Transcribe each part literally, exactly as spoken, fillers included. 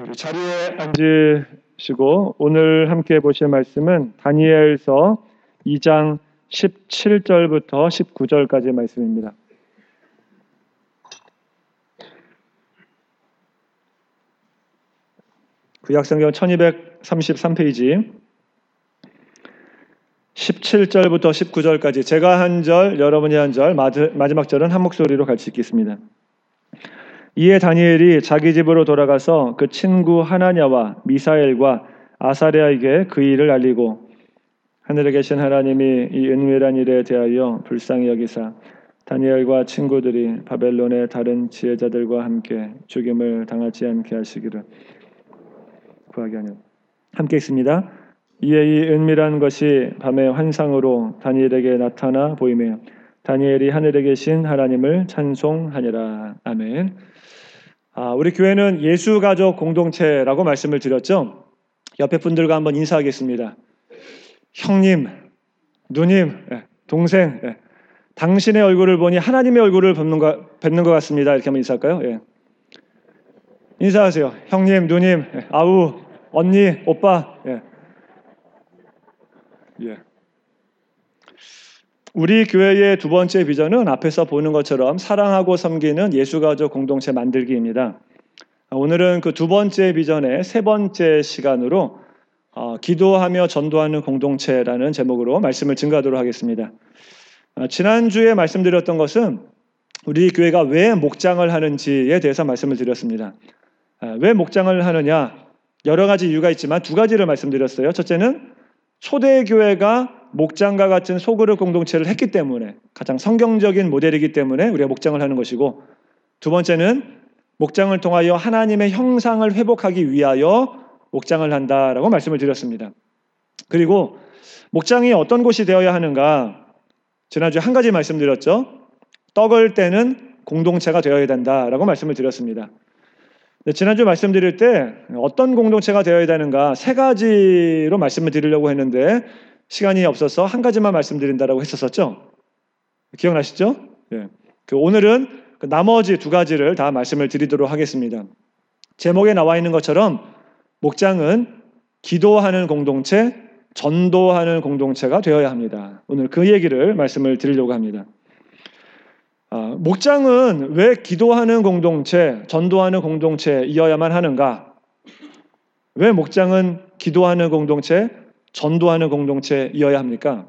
자리에 앉으시고 오늘 함께 보실 말씀은 다니엘서 이 장 십칠 절부터 십구 절까지의 말씀입니다. 구약성경 천이백삼십삼 페이지 십칠 절부터 십구 절까지 제가 한 절, 여러분이 한 절, 마지막 절은 한 목소리로 같이 읽겠습니다. 이에 다니엘이 자기 집으로 돌아가서 그 친구 하나냐와 미사엘과 아사랴에게 그 일을 알리고 하늘에 계신 하나님이 이 은밀한 일에 대하여 불쌍히 여기사 다니엘과 친구들이 바벨론의 다른 지혜자들과 함께 죽임을 당하지 않게 하시기를 구하게 하냐. 함께 읽습니다. 이에 이 은밀한 것이 밤의 환상으로 다니엘에게 나타나 보이며 다니엘이 하늘에 계신 하나님을 찬송하니라. 아멘. 아, 우리 교회는 예수가족 공동체라고 말씀을 드렸죠. 옆에 분들과 한번 인사하겠습니다. 형님, 누님, 동생, 당신의 얼굴을 보니 하나님의 얼굴을 뵙는 것, 뵙는 것 같습니다. 이렇게 한번 인사할까요? 예. 인사하세요. 형님, 누님, 아우, 언니, 오빠. 예. 예. 우리 교회의 두 번째 비전은 앞에서 보는 것처럼 사랑하고 섬기는 예수가족 공동체 만들기입니다. 오늘은 그 두 번째 비전의 세 번째 시간으로 어, 기도하며 전도하는 공동체라는 제목으로 말씀을 증거하도록 하겠습니다. 어, 지난주에 말씀드렸던 것은 우리 교회가 왜 목장을 하는지에 대해서 말씀을 드렸습니다. 어, 왜 목장을 하느냐? 여러 가지 이유가 있지만 두 가지를 말씀드렸어요. 첫째는 초대교회가 목장과 같은 소그룹 공동체를 했기 때문에 가장 성경적인 모델이기 때문에 우리가 목장을 하는 것이고, 두 번째는 목장을 통하여 하나님의 형상을 회복하기 위하여 목장을 한다라고 말씀을 드렸습니다. 그리고 목장이 어떤 곳이 되어야 하는가? 지난주에 한 가지 말씀드렸죠. 떡을 떼는 공동체가 되어야 된다라고 말씀을 드렸습니다. 지난주 말씀드릴 때 어떤 공동체가 되어야 되는가 세 가지로 말씀을 드리려고 했는데 시간이 없어서 한 가지만 말씀드린다라고 했었었죠. 기억나시죠? 예. 그 오늘은 그 나머지 두 가지를 다 말씀을 드리도록 하겠습니다. 제목에 나와 있는 것처럼 목장은 기도하는 공동체, 전도하는 공동체가 되어야 합니다. 오늘 그 얘기를 말씀을 드리려고 합니다. 아, 목장은 왜 기도하는 공동체, 전도하는 공동체이어야만 하는가? 왜 목장은 기도하는 공동체, 전도하는 공동체이어야 합니까?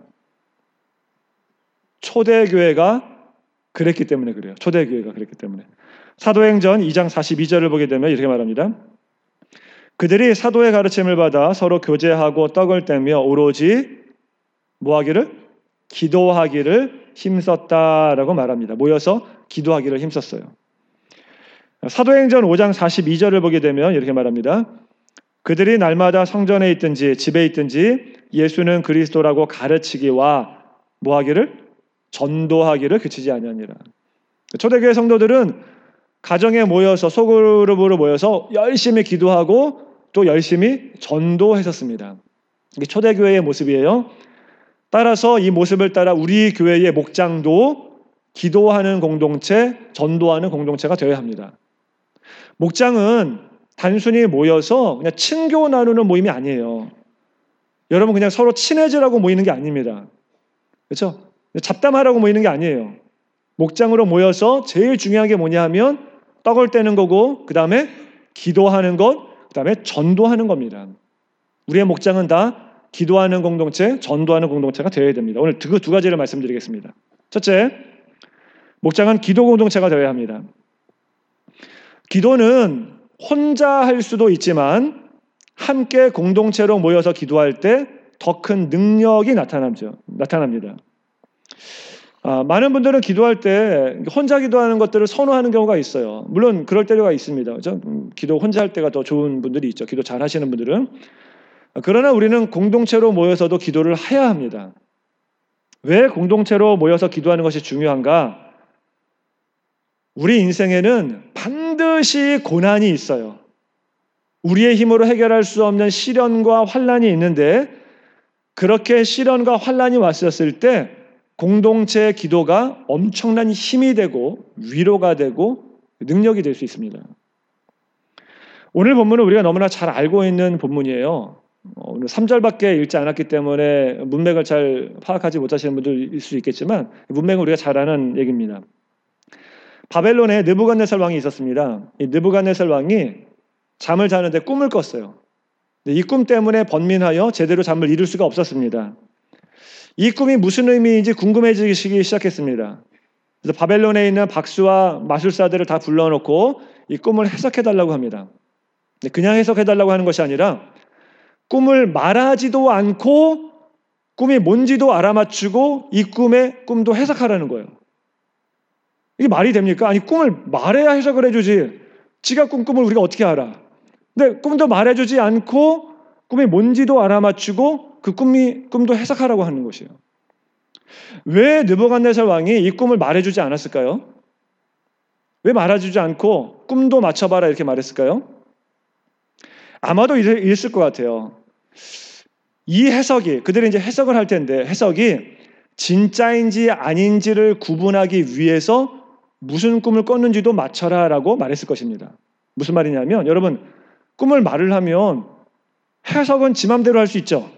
초대교회가 그랬기 때문에 그래요. 초대교회가 그랬기 때문에. 사도행전 이 장 사십이 절을 보게 되면 이렇게 말합니다. 그들이 사도의 가르침을 받아 서로 교제하고 떡을 떼며 오로지 뭐하기를? 기도하기를 힘썼다라고 말합니다. 모여서 기도하기를 힘썼어요. 사도행전 오 장 사십이 절을 보게 되면 이렇게 말합니다. 그들이 날마다 성전에 있든지 집에 있든지 예수는 그리스도라고 가르치기와 뭐하기를? 전도하기를 그치지 아니하니라. 초대교회 성도들은 가정에 모여서 소그룹으로 모여서 열심히 기도하고 또 열심히 전도했었습니다. 이게 초대교회의 모습이에요. 따라서 이 모습을 따라 우리 교회의 목장도 기도하는 공동체, 전도하는 공동체가 되어야 합니다. 목장은 단순히 모여서 그냥 친교 나누는 모임이 아니에요. 여러분 그냥 서로 친해지라고 모이는 게 아닙니다. 그렇죠? 잡담하라고 모이는 게 아니에요. 목장으로 모여서 제일 중요한 게 뭐냐 하면 떡을 떼는 거고 그 다음에 기도하는 것, 그 다음에 전도하는 겁니다. 우리의 목장은 다 기도하는 공동체, 전도하는 공동체가 되어야 됩니다. 오늘 그 두 가지를 말씀드리겠습니다. 첫째, 목장은 기도 공동체가 되어야 합니다. 기도는 혼자 할 수도 있지만 함께 공동체로 모여서 기도할 때 더 큰 능력이 나타나죠. 나타납니다. 아, 많은 분들은 기도할 때 혼자 기도하는 것들을 선호하는 경우가 있어요. 물론 그럴 때가 있습니다. 그렇죠? 기도 혼자 할 때가 더 좋은 분들이 있죠. 기도 잘 하시는 분들은. 그러나 우리는 공동체로 모여서도 기도를 해야 합니다. 왜 공동체로 모여서 기도하는 것이 중요한가? 우리 인생에는 반드시 고난이 있어요. 우리의 힘으로 해결할 수 없는 시련과 환난이 있는데 그렇게 시련과 환난이 왔었을 때 공동체의 기도가 엄청난 힘이 되고 위로가 되고 능력이 될 수 있습니다. 오늘 본문은 우리가 너무나 잘 알고 있는 본문이에요. 오늘 삼 절밖에 읽지 않았기 때문에 문맥을 잘 파악하지 못하시는 분들일 수 있겠지만 문맥은 우리가 잘 아는 얘기입니다. 바벨론에 느부갓네살 왕이 있었습니다. 이 느부갓네살 왕이 잠을 자는데 꿈을 꿨어요. 이 꿈 때문에 번민하여 제대로 잠을 이룰 수가 없었습니다. 이 꿈이 무슨 의미인지 궁금해지기 시작했습니다. 그래서 바벨론에 있는 박수와 마술사들을 다 불러놓고 이 꿈을 해석해달라고 합니다. 그냥 해석해달라고 하는 것이 아니라 꿈을 말하지도 않고 꿈이 뭔지도 알아맞추고 이 꿈의 꿈도 해석하라는 거예요. 이게 말이 됩니까? 아니 꿈을 말해야 해석을 해주지. 지가 꾼 꿈을 우리가 어떻게 알아? 근데 꿈도 말해주지 않고 꿈이 뭔지도 알아맞추고 그 꿈이, 꿈도 해석하라고 하는 것이에요. 왜 느부갓네살 왕이 이 꿈을 말해주지 않았을까요? 왜 말해주지 않고 꿈도 맞춰봐라 이렇게 말했을까요? 아마도 이랬을 것 같아요. 이 해석이, 그들이 이제 해석을 할 텐데 해석이 진짜인지 아닌지를 구분하기 위해서 무슨 꿈을 꿨는지도 맞춰라 라고 말했을 것입니다. 무슨 말이냐면 여러분 꿈을 말을 하면 해석은 지 맘대로 할 수 있죠.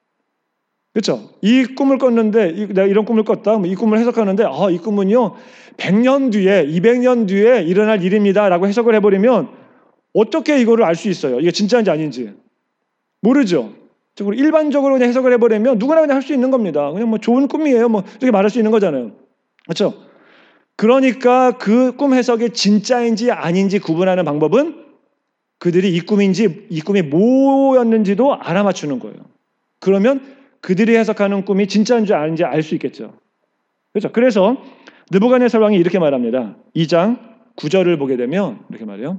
그렇죠? 이 꿈을 꿨는데 이, 내가 이런 꿈을 꿨다. 이 꿈을 해석하는데 아, 이 꿈은요 백 년 뒤에 이백 년 뒤에 일어날 일입니다 라고 해석을 해버리면 어떻게 이거를 알 수 있어요? 이게 진짜인지 아닌지 모르죠. 일반적으로 그냥 해석을 해버리면 누구나 그냥 할 수 있는 겁니다. 그냥 뭐 좋은 꿈이에요. 뭐 이렇게 말할 수 있는 거잖아요. 그렇죠? 그러니까 그 꿈 해석이 진짜인지 아닌지 구분하는 방법은 그들이 이 꿈인지 이 꿈이 뭐였는지도 알아맞추는 거예요. 그러면 그들이 해석하는 꿈이 진짜인지 아닌지 알 수 있겠죠. 그렇죠? 그래서 느부갓네살 왕이 이렇게 말합니다. 이 장 구 절을 보게 되면 이렇게 말해요.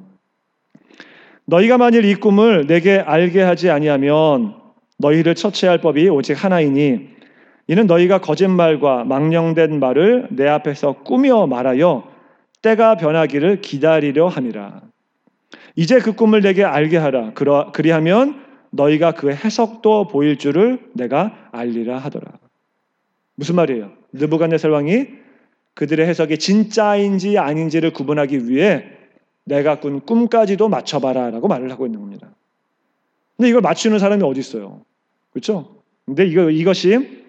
너희가 만일 이 꿈을 내게 알게 하지 아니하면 너희를 처치할 법이 오직 하나이니 이는 너희가 거짓말과 망령된 말을 내 앞에서 꾸며 말하여 때가 변하기를 기다리려 함이라. 이제 그 꿈을 내게 알게 하라. 그리하면 너희가 그 해석도 보일 줄을 내가 알리라 하더라. 무슨 말이에요? 느부갓네살 왕이 그들의 해석이 진짜인지 아닌지를 구분하기 위해 내가 꾼 꿈까지도 맞춰봐라 라고 말을 하고 있는 겁니다. 근데 이걸 맞추는 사람이 어디 있어요? 그렇죠? 근데 이거, 이것이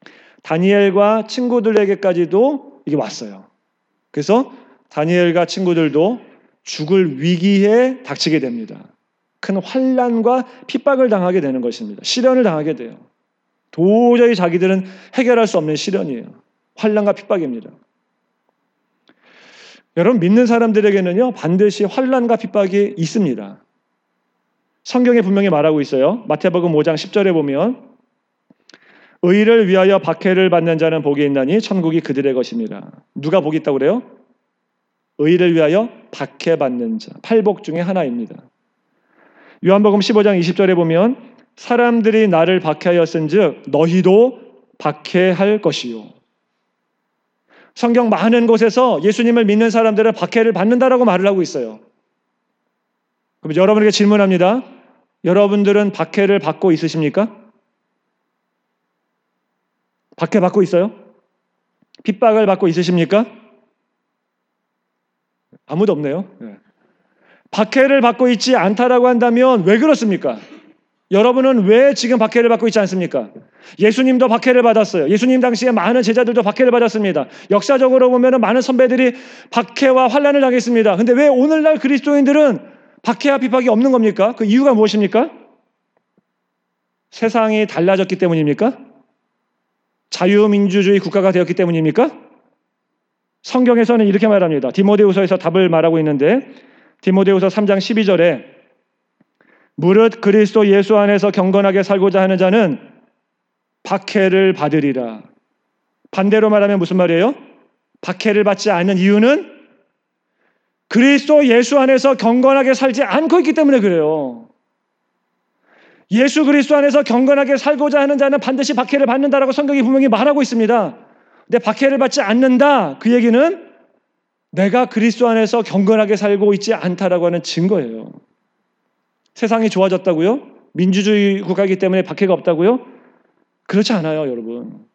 다니엘과 친구들에게까지도 이게 왔어요. 그래서 다니엘과 친구들도 죽을 위기에 닥치게 됩니다. 큰 환난과 핍박을 당하게 되는 것입니다. 시련을 당하게 돼요. 도저히 자기들은 해결할 수 없는 시련이에요. 환난과 핍박입니다. 여러분 믿는 사람들에게는요 반드시 환난과 핍박이 있습니다. 성경에 분명히 말하고 있어요. 마태복음 오 장 십 절에 보면 의를 위하여 박해를 받는 자는 복이 있나니 천국이 그들의 것입니다. 누가 복이 있다고 그래요? 의를 위하여 박해받는 자. 팔복 중에 하나입니다. 요한복음 십오 장 이십 절에 보면 사람들이 나를 박해하였은즉 너희도 박해할 것이요. 성경 많은 곳에서 예수님을 믿는 사람들은 박해를 받는다라고 말을 하고 있어요. 그럼 여러분에게 질문합니다. 여러분들은 박해를 받고 있으십니까? 박해 받고 있어요? 핍박을 받고 있으십니까? 아무도 없네요. 네. 박해를 받고 있지 않다라고 한다면 왜 그렇습니까? 여러분은 왜 지금 박해를 받고 있지 않습니까? 예수님도 박해를 받았어요. 예수님 당시에 많은 제자들도 박해를 받았습니다. 역사적으로 보면 많은 선배들이 박해와 환난을 당했습니다. 근데 왜 오늘날 그리스도인들은 박해와 핍박이 없는 겁니까? 그 이유가 무엇입니까? 세상이 달라졌기 때문입니까? 자유민주주의 국가가 되었기 때문입니까? 성경에서는 이렇게 말합니다. 디모데후서에서 답을 말하고 있는데 디모데후서 삼 장 십이 절에 무릇 그리스도 예수 안에서 경건하게 살고자 하는 자는 박해를 받으리라. 반대로 말하면 무슨 말이에요? 박해를 받지 않는 이유는 그리스도 예수 안에서 경건하게 살지 않고 있기 때문에 그래요. 예수 그리스도 안에서 경건하게 살고자 하는 자는 반드시 박해를 받는다라고 성경이 분명히 말하고 있습니다. 근데 박해를 받지 않는다. 그 얘기는 내가 그리스도 안에서 경건하게 살고 있지 않다라고 하는 증거예요. 세상이 좋아졌다고요? 민주주의 국가이기 때문에 박해가 없다고요? 그렇지 않아요, 여러분.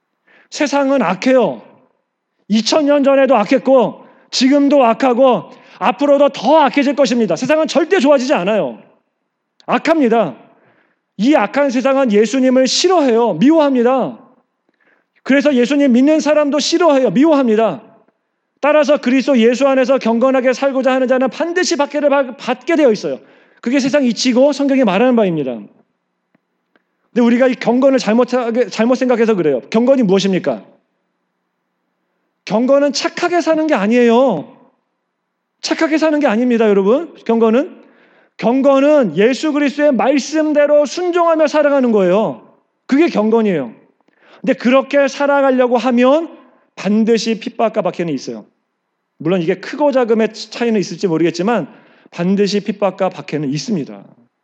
세상은 악해요. 이천 년 전에도 악했고 지금도 악하고 앞으로도 더 악해질 것입니다. 세상은 절대 좋아지지 않아요. 악합니다. 이 악한 세상은 예수님을 싫어해요. 미워합니다. 그래서 예수님 믿는 사람도 싫어해요. 미워합니다. 따라서 그리스도 예수 안에서 경건하게 살고자 하는 자는 반드시 박해를 받게 되어 있어요. 그게 세상 이치고 성경이 말하는 바입니다. 근데 우리가 이 경건을 잘못하게, 잘못 생각해서 그래요. 경건이 무엇입니까? 경건은 착하게 사는 게 아니에요. 착하게 사는 게 아닙니다, 여러분. 경건은 경건은 예수 그리스도의 말씀대로 순종하며 살아가는 거예요. 그게 경건이에요. 근데 그렇게 살아가려고 하면 반드시 핍박과 박해는 있어요. 물론 이게 크고 작음의 차이는 있을지 모르겠지만 반드시 핍박과 박해는 있습니다.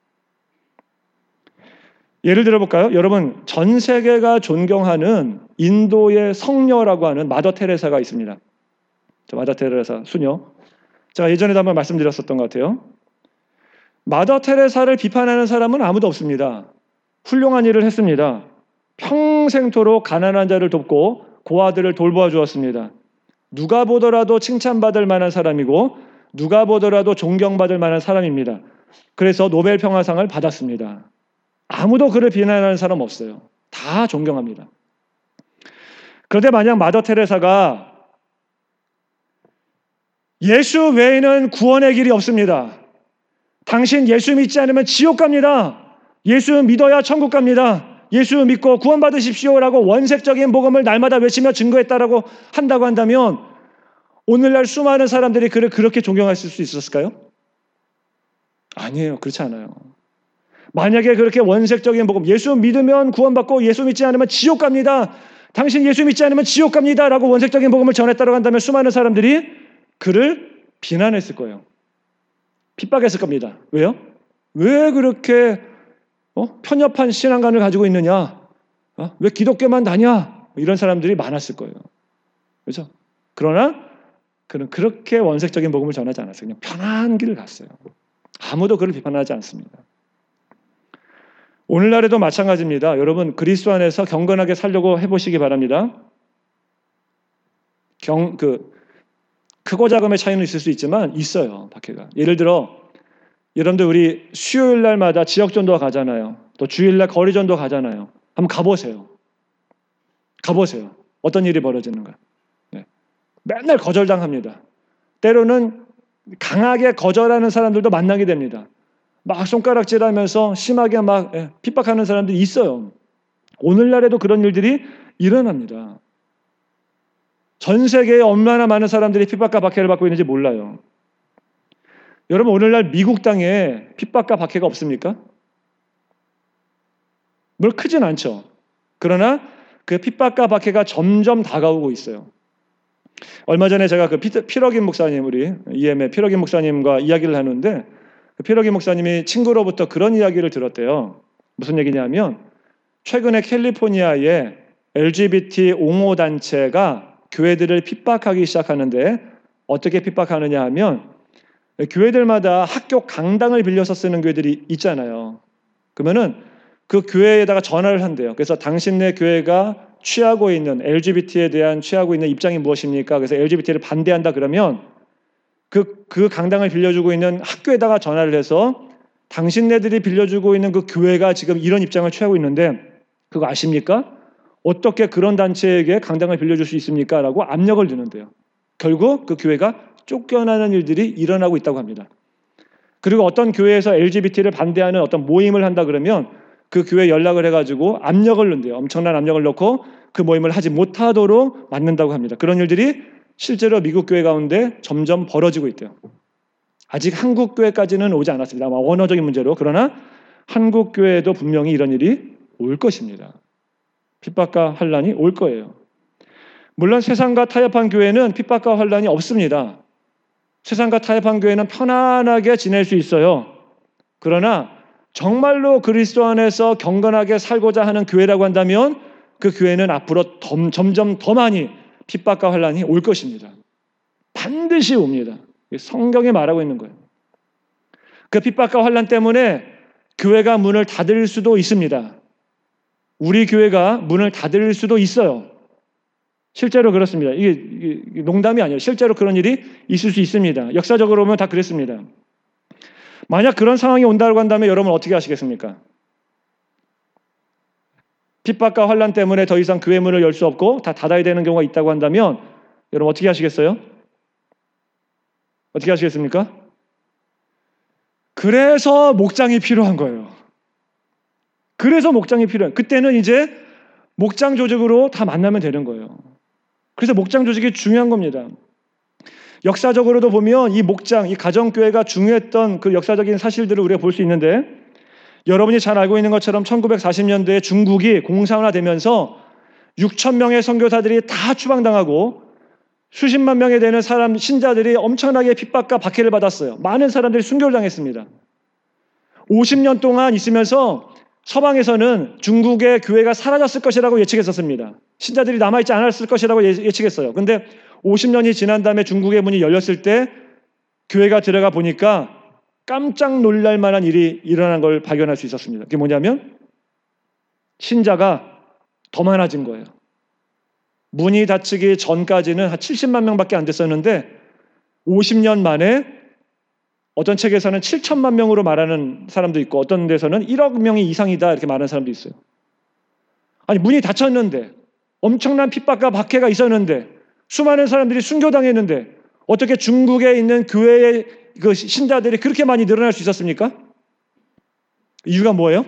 예를 들어볼까요? 여러분, 전 세계가 존경하는 인도의 성녀라고 하는 마더 테레사가 있습니다. 저 마더 테레사 수녀. 제가 예전에도 한번 말씀드렸었던 것 같아요. 마더 테레사를 비판하는 사람은 아무도 없습니다. 훌륭한 일을 했습니다. 평생토록 가난한 자를 돕고 고아들을 돌보아 주었습니다. 누가 보더라도 칭찬받을 만한 사람이고 누가 보더라도 존경받을 만한 사람입니다. 그래서 노벨 평화상을 받았습니다. 아무도 그를 비난하는 사람 없어요. 다 존경합니다. 그런데 만약 마더 테레사가 예수 외에는 구원의 길이 없습니다. 당신 예수 믿지 않으면 지옥 갑니다. 예수 믿어야 천국 갑니다. 예수 믿고 구원받으십시오라고 원색적인 복음을 날마다 외치며 증거했다라고 한다고 한다면 오늘날 수많은 사람들이 그를 그렇게 존경했을 수 있었을까요? 아니에요. 그렇지 않아요. 만약에 그렇게 원색적인 복음, 예수 믿으면 구원받고 예수 믿지 않으면 지옥 갑니다. 당신 예수 믿지 않으면 지옥 갑니다. 라고 원색적인 복음을 전했다고 한다면 수많은 사람들이 그를 비난했을 거예요. 핍박했을 겁니다. 왜요? 왜 그렇게 어? 편협한 신앙관을 가지고 있느냐? 어? 왜 기독교만 다냐? 이런 사람들이 많았을 거예요. 그렇죠? 그러나 그는 그렇게 원색적인 복음을 전하지 않았어요. 그냥 편한 길을 갔어요. 아무도 그를 비판하지 않습니다. 오늘날에도 마찬가지입니다. 여러분, 그리스도 안에서 경건하게 살려고 해보시기 바랍니다. 경, 그, 크고 작음의 차이는 있을 수 있지만 있어요. 박해가. 예를 들어 여러분들 우리 수요일 날마다 지역전도 가잖아요. 또 주일날 거리전도 가잖아요. 한번 가보세요. 가보세요. 어떤 일이 벌어지는가. 네. 맨날 거절당합니다. 때로는 강하게 거절하는 사람들도 만나게 됩니다. 막 손가락질하면서 심하게 막 핍박하는 사람들이 있어요. 오늘날에도 그런 일들이 일어납니다. 전 세계에 얼마나 많은 사람들이 핍박과 박해를 받고 있는지 몰라요. 여러분, 오늘날 미국 땅에 핍박과 박해가 없습니까? 물론 크진 않죠. 그러나 그 핍박과 박해가 점점 다가오고 있어요. 얼마 전에 제가 그 피러긴 목사님, 우리 이엠의 피러긴 목사님과 이야기를 하는데 그 피러긴 목사님이 친구로부터 그런 이야기를 들었대요. 무슨 얘기냐면 최근에 캘리포니아에 엘지비티 옹호 단체가 교회들을 핍박하기 시작하는데 어떻게 핍박하느냐 하면 교회들마다 학교 강당을 빌려서 쓰는 교회들이 있잖아요. 그러면은 그 교회에다가 전화를 한대요. 그래서 당신네 교회가 취하고 있는 엘지비티에 대한 취하고 있는 입장이 무엇입니까? 그래서 엘지비티를 반대한다 그러면 그, 그 강당을 빌려주고 있는 학교에다가 전화를 해서 당신네들이 빌려주고 있는 그 교회가 지금 이런 입장을 취하고 있는데 그거 아십니까? 어떻게 그런 단체에게 강당을 빌려줄 수 있습니까? 라고 압력을 주는데요. 결국 그 교회가 쫓겨나는 일들이 일어나고 있다고 합니다. 그리고 어떤 교회에서 엘지비티를 반대하는 어떤 모임을 한다 그러면 그 교회에 연락을 해가지고 압력을 넣는데요. 엄청난 압력을 넣고 그 모임을 하지 못하도록 막는다고 합니다. 그런 일들이 실제로 미국 교회 가운데 점점 벌어지고 있대요. 아직 한국 교회까지는 오지 않았습니다. 아마 언어적인 문제로. 그러나 한국 교회에도 분명히 이런 일이 올 것입니다. 핍박과 환란이 올 거예요. 물론 세상과 타협한 교회는 핍박과 환란이 없습니다. 세상과 타협한 교회는 편안하게 지낼 수 있어요. 그러나 정말로 그리스도 안에서 경건하게 살고자 하는 교회라고 한다면 그 교회는 앞으로 더, 점점 더 많이 핍박과 환란이 올 것입니다. 반드시 옵니다. 성경에 말하고 있는 거예요. 그 핍박과 환란 때문에 교회가 문을 닫을 수도 있습니다. 우리 교회가 문을 닫을 수도 있어요. 실제로 그렇습니다. 이게, 이게 농담이 아니에요. 실제로 그런 일이 있을 수 있습니다. 역사적으로 보면 다 그랬습니다. 만약 그런 상황이 온다고 한다면 여러분 어떻게 하시겠습니까? 핍박과 환난 때문에 더 이상 교회 문을 열 수 없고 다 닫아야 되는 경우가 있다고 한다면 여러분 어떻게 하시겠어요? 어떻게 하시겠습니까? 그래서 목장이 필요한 거예요. 그래서 목장이 필요해요. 그때는 이제 목장 조직으로 다 만나면 되는 거예요. 그래서 목장 조직이 중요한 겁니다. 역사적으로도 보면 이 목장, 이 가정교회가 중요했던 그 역사적인 사실들을 우리가 볼 수 있는데, 여러분이 잘 알고 있는 것처럼 천구백사십 년대에 중국이 공산화되면서 육천 명의 선교사들이 다 추방당하고 수십만 명에 되는 사람, 신자들이 엄청나게 핍박과 박해를 받았어요. 많은 사람들이 순교를 당했습니다. 오십 년 동안 있으면서 서방에서는 중국의 교회가 사라졌을 것이라고 예측했었습니다. 신자들이 남아있지 않았을 것이라고 예측했어요. 그런데 오십 년이 지난 다음에 중국의 문이 열렸을 때 교회가 들어가 보니까 깜짝 놀랄 만한 일이 일어난 걸 발견할 수 있었습니다. 그게 뭐냐면 신자가 더 많아진 거예요. 문이 닫히기 전까지는 한 칠십만 명밖에 안 됐었는데 오십 년 만에 어떤 책에서는 칠천만 명으로 말하는 사람도 있고 어떤 데서는 일억 명이 이상이다 이렇게 말하는 사람도 있어요. 아니 문이 닫혔는데 엄청난 핍박과 박해가 있었는데 수많은 사람들이 순교당했는데 어떻게 중국에 있는 교회의 그 신자들이 그렇게 많이 늘어날 수 있었습니까? 이유가 뭐예요?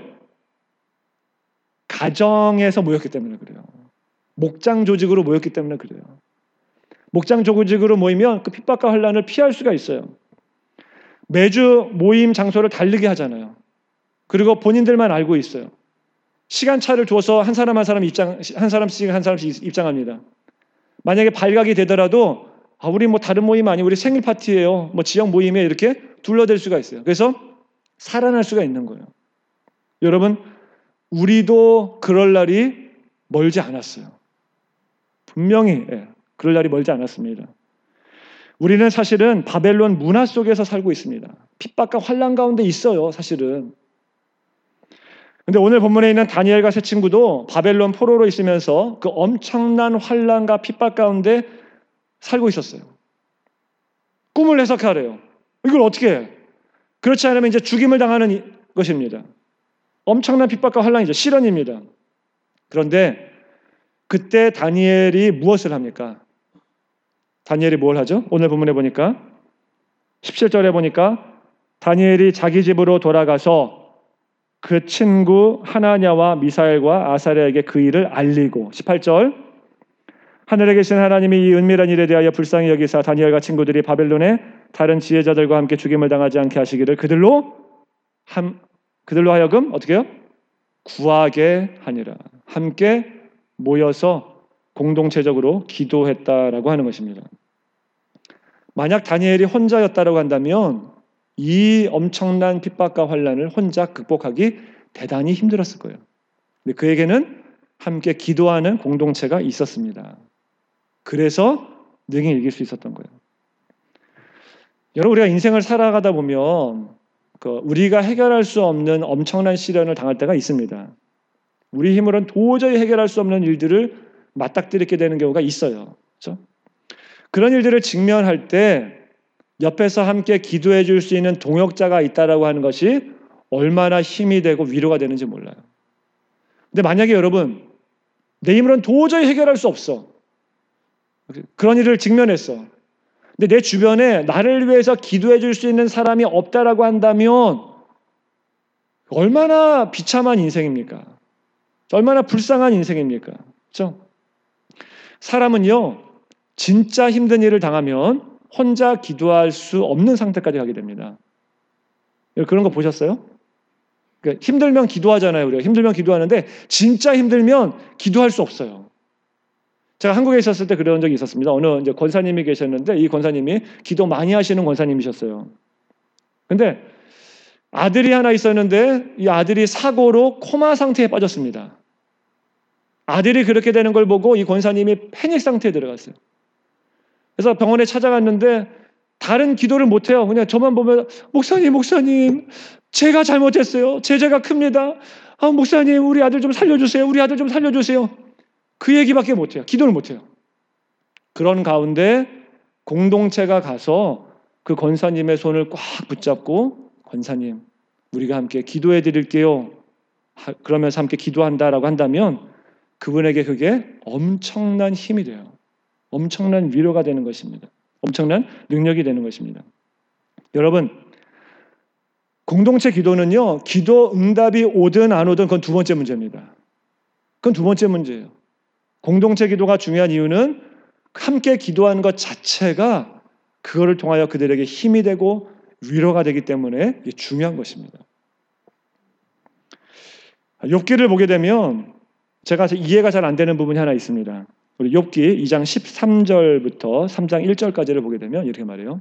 가정에서 모였기 때문에 그래요. 목장 조직으로 모였기 때문에 그래요. 목장 조직으로 모이면 그 핍박과 환난을 피할 수가 있어요. 매주 모임 장소를 다르게 하잖아요. 그리고 본인들만 알고 있어요. 시간차를 줘서 한 사람 한 사람 입장, 한 사람씩 한 사람씩 입장합니다. 만약에 발각이 되더라도 아, 우리 뭐 다른 모임 아니고 우리 생일 파티예요. 뭐 지역 모임에 이렇게 둘러댈 수가 있어요. 그래서 살아날 수가 있는 거예요. 여러분, 우리도 그럴 날이 멀지 않았어요. 분명히 예, 그럴 날이 멀지 않았습니다. 우리는 사실은 바벨론 문화 속에서 살고 있습니다. 핍박과 환난 가운데 있어요, 사실은. 근데 오늘 본문에 있는 다니엘과 세 친구도 바벨론 포로로 있으면서 그 엄청난 환난과 핍박 가운데 살고 있었어요. 꿈을 해석하래요. 이걸 어떻게 해? 그렇지 않으면 이제 죽임을 당하는 것입니다. 엄청난 핍박과 환난이죠. 실언입니다. 그런데 그때 다니엘이 무엇을 합니까? 다니엘이 뭘 하죠? 오늘 본문에 보니까 십칠 절에 보니까 다니엘이 자기 집으로 돌아가서 그 친구 하나냐와 미사엘과 아사랴에게 그 일을 알리고 십팔 절 하늘에 계신 하나님이 이 은밀한 일에 대하여 불쌍히 여기사 다니엘과 친구들이 바벨론의 다른 지혜자들과 함께 죽임을 당하지 않게 하시기를 그들로 함, 그들로 하여금 어떻게 해요? 구하게 하니라. 함께 모여서 공동체적으로 기도했다라고 하는 것입니다. 만약 다니엘이 혼자였다고 한다면 이 엄청난 핍박과 환난을 혼자 극복하기 대단히 힘들었을 거예요. 근데 그에게는 함께 기도하는 공동체가 있었습니다. 그래서 능히 이길 수 있었던 거예요. 여러분, 우리가 인생을 살아가다 보면 그 우리가 해결할 수 없는 엄청난 시련을 당할 때가 있습니다. 우리 힘으로는 도저히 해결할 수 없는 일들을 맞닥뜨리게 되는 경우가 있어요. 그렇죠? 그런 일들을 직면할 때 옆에서 함께 기도해 줄 수 있는 동역자가 있다라고 하는 것이 얼마나 힘이 되고 위로가 되는지 몰라요. 근데 만약에 여러분 내 힘으로는 도저히 해결할 수 없어. 그런 일을 직면했어. 근데 내 주변에 나를 위해서 기도해 줄 수 있는 사람이 없다라고 한다면 얼마나 비참한 인생입니까? 얼마나 불쌍한 인생입니까? 그렇죠? 사람은요, 진짜 힘든 일을 당하면 혼자 기도할 수 없는 상태까지 가게 됩니다. 그런 거 보셨어요? 그러니까 힘들면 기도하잖아요. 우리가 힘들면 기도하는데 진짜 힘들면 기도할 수 없어요. 제가 한국에 있었을 때 그런 적이 있었습니다. 어느 이제 권사님이 계셨는데 이 권사님이 기도 많이 하시는 권사님이셨어요. 근데 아들이 하나 있었는데 이 아들이 사고로 코마 상태에 빠졌습니다. 아들이 그렇게 되는 걸 보고 이 권사님이 패닉 상태에 들어갔어요. 그래서 병원에 찾아갔는데 다른 기도를 못해요. 그냥 저만 보면 목사님 목사님 제가 잘못했어요. 제 죄가 큽니다. 아, 목사님 우리 아들 좀 살려주세요. 우리 아들 좀 살려주세요. 그 얘기밖에 못해요. 기도를 못해요. 그런 가운데 공동체가 가서 그 권사님의 손을 꽉 붙잡고 권사님, 우리가 함께 기도해 드릴게요. 그러면서 함께 기도한다라고 한다면 그분에게 그게 엄청난 힘이 돼요. 엄청난 위로가 되는 것입니다. 엄청난 능력이 되는 것입니다. 여러분, 공동체 기도는요, 기도 응답이 오든 안 오든 그건 두 번째 문제입니다. 그건 두 번째 문제예요. 공동체 기도가 중요한 이유는 함께 기도하는 것 자체가 그거를 통하여 그들에게 힘이 되고 위로가 되기 때문에 이게 중요한 것입니다. 욥기를 보게 되면 제가 이해가 잘 안 되는 부분이 하나 있습니다. 우리 욥기 이 장 십삼 절부터 삼 장 일 절까지를 보게 되면 이렇게 말해요.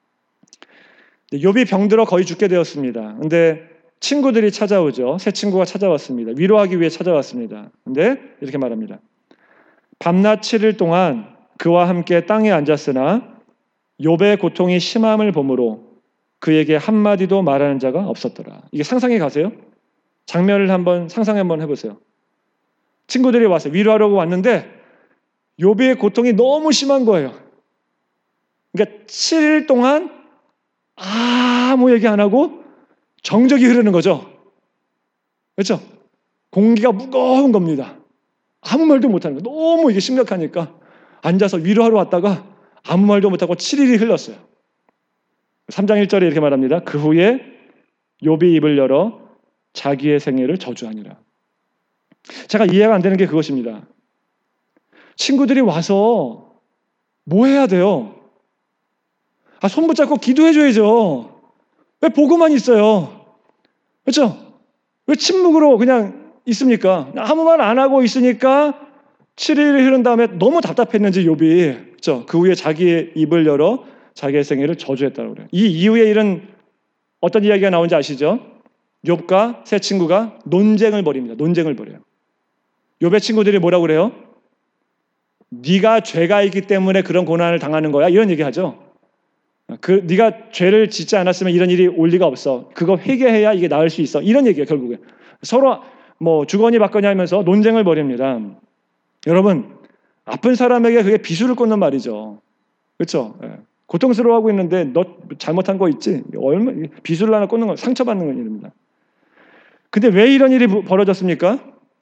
욥이 병들어 거의 죽게 되었습니다. 근데 친구들이 찾아오죠. 새 친구가 찾아왔습니다. 위로하기 위해 찾아왔습니다. 근데 이렇게 말합니다. 밤낮 칠 일 동안 그와 함께 땅에 앉았으나 욥의 고통이 심함을 보므로 그에게 한마디도 말하는 자가 없었더라. 이게 상상이 가세요? 장면을 한번 상상 한번 해보세요. 친구들이 왔어요. 위로하려고 왔는데 욥의 고통이 너무 심한 거예요. 그러니까 칠 일 동안 아무 얘기 안 하고 정적이 흐르는 거죠. 그렇죠? 공기가 무거운 겁니다. 아무 말도 못하는 거예요. 너무 이게 심각하니까 앉아서 위로하러 왔다가 아무 말도 못하고 칠 일이 흘렀어요. 삼 장 일 절에 이렇게 말합니다. 그 후에 욥이 입을 열어 자기의 생애를 저주하니라. 제가 이해가 안 되는 게 그것입니다. 친구들이 와서 뭐 해야 돼요? 아, 손 붙잡고 기도해 줘야죠. 왜 보고만 있어요? 그렇죠? 왜 침묵으로 그냥 있습니까? 아무 말 안 하고 있으니까 칠 일이 흐른 다음에 너무 답답했는지 욥이, 그렇죠? 그 후에 자기의 입을 열어 자기의 생애를 저주했다고 그래요. 이 이후의 일은 어떤 이야기가 나오는지 아시죠? 욥과 새 친구가 논쟁을 벌입니다. 논쟁을 벌여요. 욥의 친구들이 뭐라고 그래요? 네가 죄가 있기 때문에 그런 고난을 당하는 거야. 이런 얘기하죠. 그 네가 죄를 짓지 않았으면 이런 일이 올 리가 없어. 그거 회개해야 이게 나을 수 있어. 이런 얘기예요. 결국에 서로 뭐 주거니 받거니 하면서 논쟁을 벌입니다. 여러분, 아픈 사람에게 그게 비수를 꽂는 말이죠. 그렇죠? 예. 고통스러워하고 있는데 너 잘못한 거 있지? 얼마 비수를 하나 꽂는 건 상처받는 건 일입니다. 근데 왜 이런 일이 벌어졌습니까?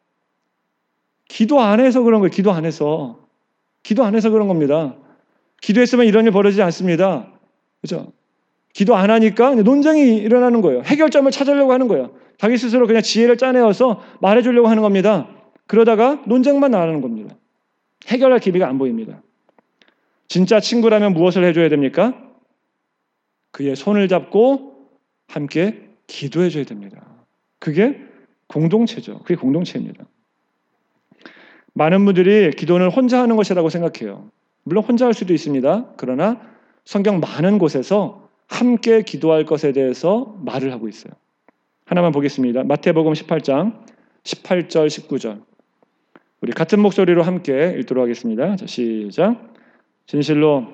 기도 안 해서 그런 거예요. 기도 안 해서. 기도 안 해서 그런 겁니다. 기도했으면 이런 일 벌어지지 않습니다. 그렇죠? 기도 안 하니까 논쟁이 일어나는 거예요. 해결점을 찾으려고 하는 거예요. 자기 스스로 그냥 지혜를 짜내어서 말해주려고 하는 겁니다. 그러다가 논쟁만 나가는 겁니다. 해결할 기미가 안 보입니다. 진짜 친구라면 무엇을 해줘야 됩니까? 그의 손을 잡고 함께 기도해줘야 됩니다. 그게 공동체죠. 그게 공동체입니다. 많은 분들이 기도는 혼자 하는 것이라고 생각해요. 물론 혼자 할 수도 있습니다. 그러나 성경 많은 곳에서 함께 기도할 것에 대해서 말을 하고 있어요. 하나만 보겠습니다. 마태복음 십팔 장 십팔 절 십구 절. 우리 같은 목소리로 함께 읽도록 하겠습니다. 자, 시작. 진실로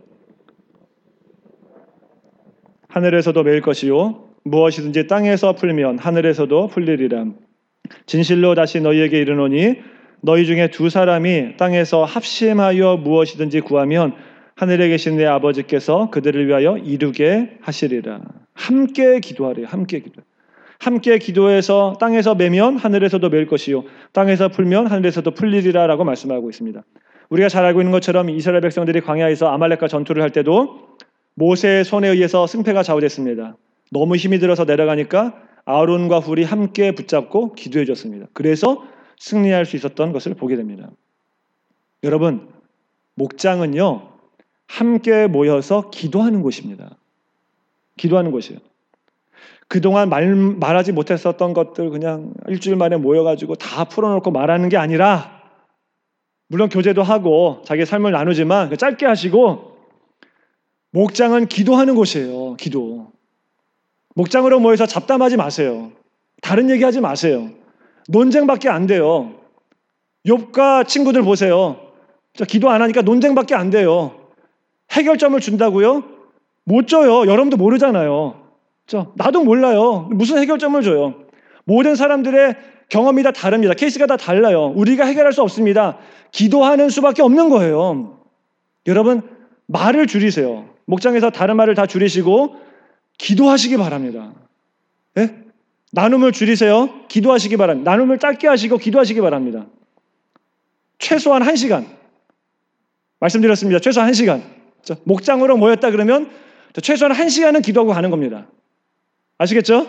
하늘에서도 매일 것이요 무엇이든지 땅에서 풀면 하늘에서도 풀리리라. 진실로 다시 너희에게 이르노니 너희 중에 두 사람이 땅에서 합심하여 무엇이든지 구하면 하늘에 계신 내 아버지께서 그들을 위하여 이루게 하시리라. 함께 기도하래요. 함께 기도. 함께 기도해서 땅에서 매면 하늘에서도 매일 것이요 땅에서 풀면 하늘에서도 풀리리라 라고 말씀하고 있습니다. 우리가 잘 알고 있는 것처럼 이스라엘 백성들이 광야에서 아말렉과 전투를 할 때도 모세의 손에 의해서 승패가 좌우됐습니다. 너무 힘이 들어서 내려가니까 아론과 훌이 함께 붙잡고 기도해 줬습니다. 그래서 승리할 수 있었던 것을 보게 됩니다. 여러분, 목장은요 함께 모여서 기도하는 곳입니다. 기도하는 곳이에요. 그동안 말, 말하지 못했었던 것들 그냥 일주일 만에 모여가지고 다 풀어놓고 말하는 게 아니라, 물론 교제도 하고 자기의 삶을 나누지만 짧게 하시고, 목장은 기도하는 곳이에요. 기도. 목장으로 모여서 잡담하지 마세요. 다른 얘기하지 마세요. 논쟁밖에 안 돼요. 욥과 친구들 보세요. 기도 안 하니까 논쟁밖에 안 돼요. 해결점을 준다고요? 못 줘요. 여러분도 모르잖아요. 나도 몰라요. 무슨 해결점을 줘요? 모든 사람들의 경험이 다 다릅니다. 케이스가 다 달라요. 우리가 해결할 수 없습니다. 기도하는 수밖에 없는 거예요. 여러분, 말을 줄이세요. 목장에서 다른 말을 다 줄이시고 기도하시기 바랍니다. 예? 나눔을 줄이세요. 기도하시기 바랍니다. 나눔을 짧게 하시고 기도하시기 바랍니다. 최소한 한 시간. 말씀드렸습니다. 최소한 한 시간. 목장으로 모였다 그러면 최소한 한 시간은 기도하고 가는 겁니다. 아시겠죠?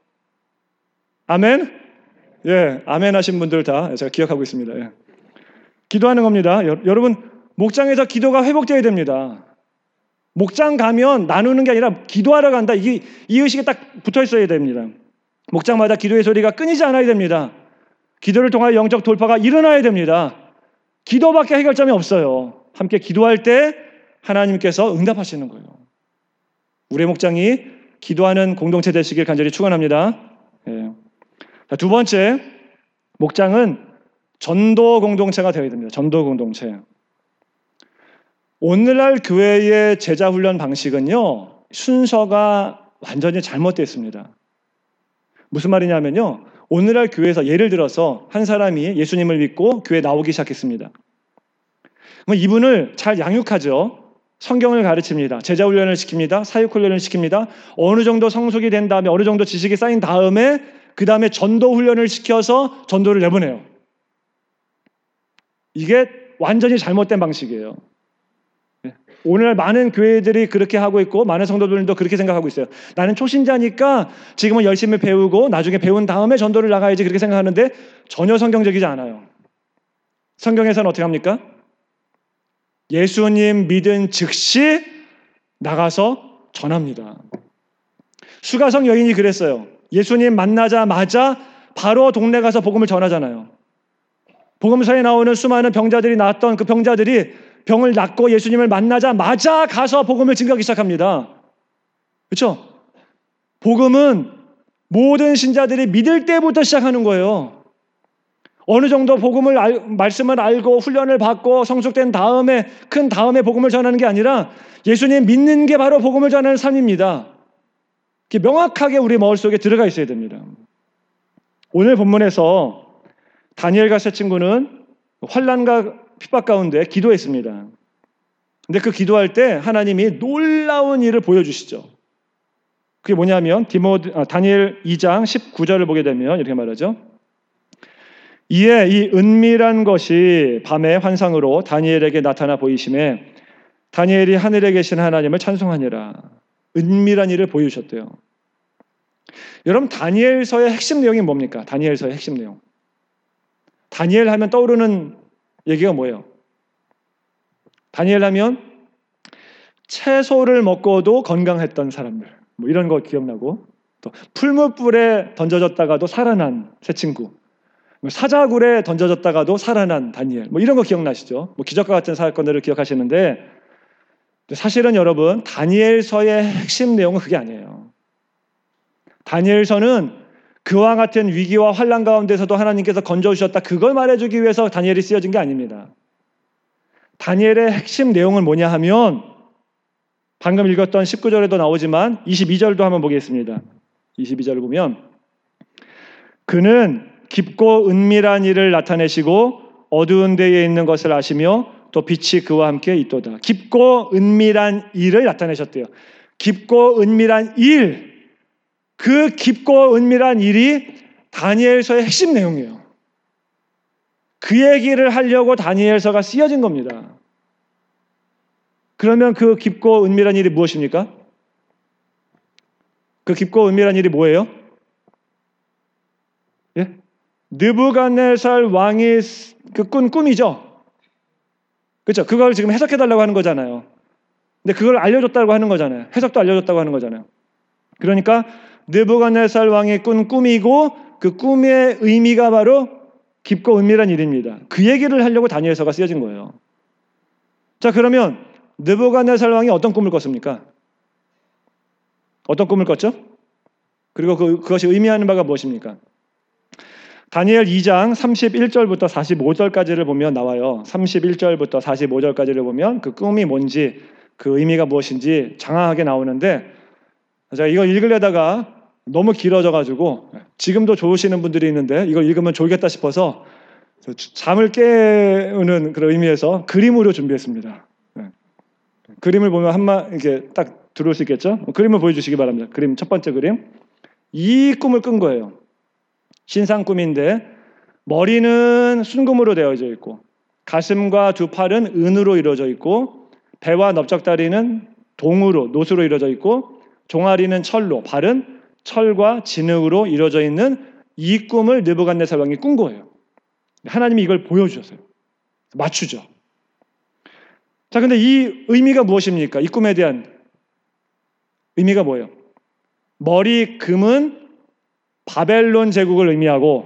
아멘? 예, 아멘 하신 분들 다 제가 기억하고 있습니다. 예. 기도하는 겁니다. 여, 여러분, 목장에서 기도가 회복되어야 됩니다. 목장 가면 나누는 게 아니라 기도하러 간다. 이게, 이 의식이 딱 붙어 있어야 됩니다. 목장마다 기도의 소리가 끊이지 않아야 됩니다. 기도를 통하여 영적 돌파가 일어나야 됩니다. 기도밖에 해결점이 없어요. 함께 기도할 때 하나님께서 응답하시는 거예요. 우리의 목장이 기도하는 공동체 되시길 간절히 축원합니다. 예. 자, 두 번째, 목장은 전도 공동체가 되어야 됩니다. 전도 공동체. 오늘날 교회의 제자 훈련 방식은요, 순서가 완전히 잘못되어 있습니다. 무슨 말이냐면요, 오늘날 교회에서 예를 들어서 한 사람이 예수님을 믿고 교회에 나오기 시작했습니다. 그럼 이분을 잘 양육하죠. 성경을 가르칩니다. 제자 훈련을 시킵니다. 사역 훈련을 시킵니다. 어느 정도 성숙이 된 다음에, 어느 정도 지식이 쌓인 다음에 그 다음에 전도 훈련을 시켜서 전도를 내보내요. 이게 완전히 잘못된 방식이에요. 오늘 많은 교회들이 그렇게 하고 있고 많은 성도들도 그렇게 생각하고 있어요. 나는 초신자니까 지금은 열심히 배우고 나중에 배운 다음에 전도를 나가야지, 그렇게 생각하는데 전혀 성경적이지 않아요. 성경에서는 어떻게 합니까? 예수님 믿은 즉시 나가서 전합니다. 수가성 여인이 그랬어요. 예수님 만나자마자 바로 동네 가서 복음을 전하잖아요. 복음서에 나오는 수많은 병자들이 나았던 그 병자들이 병을 낫고 예수님을 만나자마자 가서 복음을 증거하기 시작합니다. 그렇죠? 복음은 모든 신자들이 믿을 때부터 시작하는 거예요. 어느 정도 복음을 알, 말씀을 알고 훈련을 받고 성숙된 다음에, 큰 다음에 복음을 전하는 게 아니라 예수님 믿는 게 바로 복음을 전하는 삶입니다. 명확하게 우리 머릿속에 들어가 있어야 됩니다. 오늘 본문에서 다니엘과 세 친구는 환난과 핍박 가운데 기도했습니다. 근데 그 기도할 때 하나님이 놀라운 일을 보여주시죠. 그게 뭐냐면 디모데, 아, 다니엘 이 장 십구 절을 보게 되면 이렇게 말하죠. 이에 이 은밀한 것이 밤의 환상으로 다니엘에게 나타나 보이심에 다니엘이 하늘에 계신 하나님을 찬송하니라. 은밀한 일을 보여주셨대요. 여러분, 다니엘서의 핵심 내용이 뭡니까? 다니엘서의 핵심 내용. 다니엘 하면 떠오르는 얘기가 뭐예요? 다니엘 하면 채소를 먹고도 건강했던 사람들, 뭐 이런 거 기억나고, 또 풀무불에 던져졌다가도 살아난 새 친구, 사자굴에 던져졌다가도 살아난 다니엘, 뭐 이런 거 기억나시죠? 뭐 기적과 같은 사건들을 기억하시는데, 사실은 여러분, 다니엘서의 핵심 내용은 그게 아니에요. 다니엘서는 그와 같은 위기와 환난 가운데서도 하나님께서 건져주셨다, 그걸 말해주기 위해서 다니엘이 쓰여진 게 아닙니다. 다니엘의 핵심 내용은 뭐냐 하면 방금 읽었던 십구 절에도 나오지만 이십이 절도 한번 보겠습니다. 이십이 절을 보면 그는 깊고 은밀한 일을 나타내시고 어두운 데에 있는 것을 아시며 또 빛이 그와 함께 있도다. 깊고 은밀한 일을 나타내셨대요. 깊고 은밀한 일, 그 깊고 은밀한 일이 다니엘서의 핵심 내용이에요. 그 얘기를 하려고 다니엘서가 쓰여진 겁니다. 그러면 그 깊고 은밀한 일이 무엇입니까? 그 깊고 은밀한 일이 뭐예요? 예? 느부갓네살 왕이 그 꾼 꿈이죠. 그렇죠? 그걸 지금 해석해달라고 하는 거잖아요. 근데 그걸 알려줬다고 하는 거잖아요. 해석도 알려줬다고 하는 거잖아요. 그러니까 느부갓네살 왕이 꾼 꿈이고 그 꿈의 의미가 바로 깊고 은밀한 일입니다. 그 얘기를 하려고 다니엘서가 쓰여진 거예요. 자, 그러면 느부갓네살 왕이 어떤 꿈을 꿨습니까? 어떤 꿈을 꿨죠? 그리고 그, 그것이 의미하는 바가 무엇입니까? 다니엘 이 장 삼십일 절부터 사십오 절까지를 보면 나와요. 삼십일 절부터 사십오 절까지를 보면 그 꿈이 뭔지, 그 의미가 무엇인지 장황하게 나오는데, 제가 이걸 읽으려다가 너무 길어져가지고 지금도 좋으시는 분들이 있는데 이걸 읽으면 졸겠다 싶어서 잠을 깨우는 그런 의미에서 그림으로 준비했습니다. 그림을 보면 한마 이렇게 딱 들어올 수 있겠죠? 그림을 보여주시기 바랍니다. 그림 첫 번째 그림. 이 꿈을 꾼 거예요. 신상 꿈인데 머리는 순금으로 되어져 있고 가슴과 두 팔은 은으로 이루어져 있고 배와 넓적다리는 동으로 노수로 이루어져 있고 종아리는 철로, 발은 철과 진흙으로 이루어져 있는 이 꿈을 느부갓네살 왕이 꾼 거예요. 하나님이 이걸 보여주셨어요. 맞추죠. 자, 근데 이 의미가 무엇입니까? 이 꿈에 대한 의미가 뭐예요? 머리 금은 바벨론 제국을 의미하고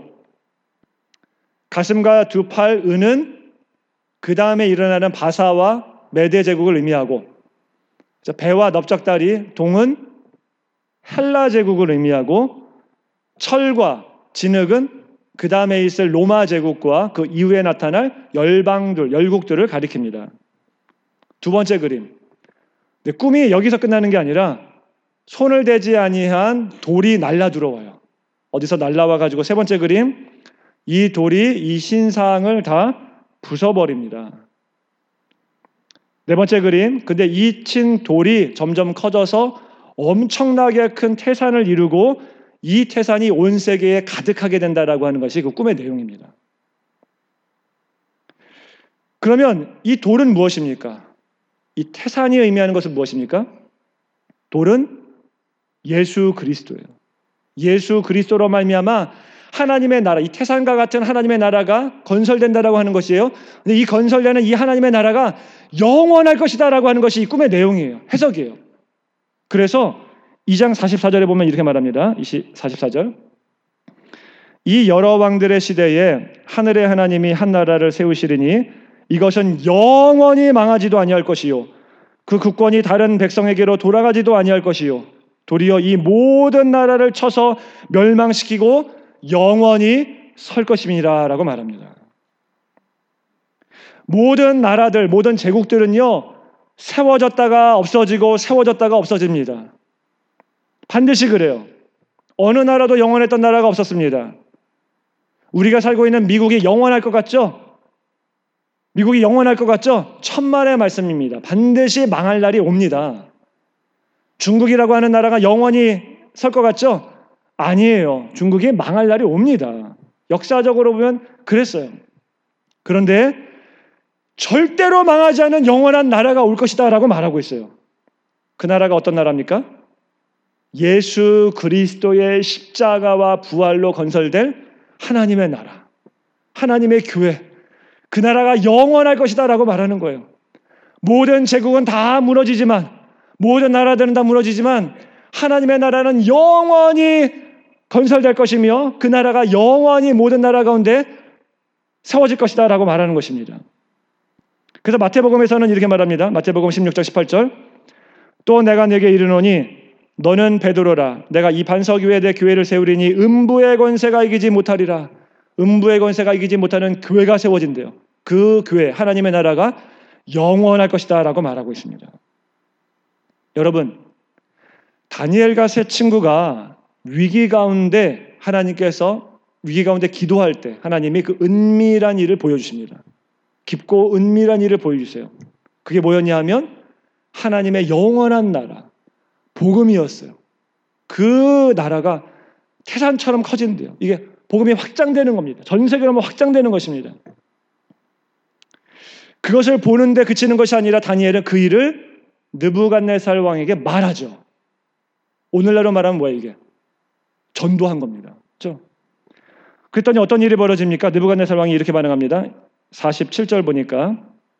가슴과 두 팔 은은 그 다음에 일어나는 바사와 메대 제국을 의미하고 배와 넓적다리 동은 헬라 제국을 의미하고 철과 진흙은 그 다음에 있을 로마 제국과 그 이후에 나타날 열방들, 열국들을 가리킵니다. 두 번째 그림. 근데 꿈이 여기서 끝나는 게 아니라 손을 대지 아니한 돌이 날라 들어와요. 어디서 날라와 가지고 세 번째 그림. 이 돌이 이 신상을 다 부숴버립니다. 네 번째 그림. 근데 이 친 돌이 점점 커져서 엄청나게 큰 태산을 이루고 이 태산이 온 세계에 가득하게 된다라고 하는 것이 그 꿈의 내용입니다. 그러면 이 돌은 무엇입니까? 이 태산이 의미하는 것은 무엇입니까? 돌은 예수 그리스도예요. 예수 그리스도로 말미암아 하나님의 나라, 이 태산과 같은 하나님의 나라가 건설된다라고 하는 것이에요. 근데 이 건설되는 이 하나님의 나라가 영원할 것이다라고 하는 것이 이 꿈의 내용이에요. 해석이에요. 그래서 이 장 사십사 절에 보면 이렇게 말합니다. 사십사 절. 이 여러 왕들의 시대에 하늘의 하나님이 한 나라를 세우시리니 이것은 영원히 망하지도 아니할 것이요 그 국권이 다른 백성에게로 돌아가지도 아니할 것이요 도리어 이 모든 나라를 쳐서 멸망시키고 영원히 설 것임이라 라고 말합니다. 모든 나라들, 모든 제국들은요 세워졌다가 없어지고 세워졌다가 없어집니다. 반드시 그래요. 어느 나라도 영원했던 나라가 없었습니다. 우리가 살고 있는 미국이 영원할 것 같죠? 미국이 영원할 것 같죠? 천만의 말씀입니다. 반드시 망할 날이 옵니다. 중국이라고 하는 나라가 영원히 설 것 같죠? 아니에요. 중국이 망할 날이 옵니다. 역사적으로 보면 그랬어요. 그런데 절대로 망하지 않은 영원한 나라가 올 것이다 라고 말하고 있어요. 그 나라가 어떤 나라입니까? 예수 그리스도의 십자가와 부활로 건설될 하나님의 나라, 하나님의 교회, 그 나라가 영원할 것이다 라고 말하는 거예요. 모든 제국은 다 무너지지만, 모든 나라들은 다 무너지지만 하나님의 나라는 영원히 건설될 것이며 그 나라가 영원히 모든 나라 가운데 세워질 것이다 라고 말하는 것입니다. 그래서 마태복음에서는 이렇게 말합니다. 마태복음 십육 장 십팔 절. 또 내가 네게 이르노니 너는 베드로라. 내가 이 반석 위에 내 교회를 세우리니 음부의 권세가 이기지 못하리라. 음부의 권세가 이기지 못하는 교회가 세워진대요. 그 교회, 하나님의 나라가 영원할 것이다 라고 말하고 있습니다. 여러분, 다니엘과 세 친구가 위기 가운데 하나님께서 위기 가운데 기도할 때 하나님이 그 은밀한 일을 보여주십니다. 깊고 은밀한 일을 보여주세요. 그게 뭐였냐 하면 하나님의 영원한 나라, 복음이었어요. 그 나라가 태산처럼 커진대요. 이게 복음이 확장되는 겁니다. 전 세계로 확장되는 것입니다. 그것을 보는데 그치는 것이 아니라 다니엘은 그 일을 느부갓네살 왕에게 말하죠. 오늘날로 말하면 뭐예요 이게? 전도한 겁니다. 그렇죠? 그랬더니 어떤 일이 벌어집니까? 느부갓네살 왕이 이렇게 반응합니다. 사십칠 절 보니까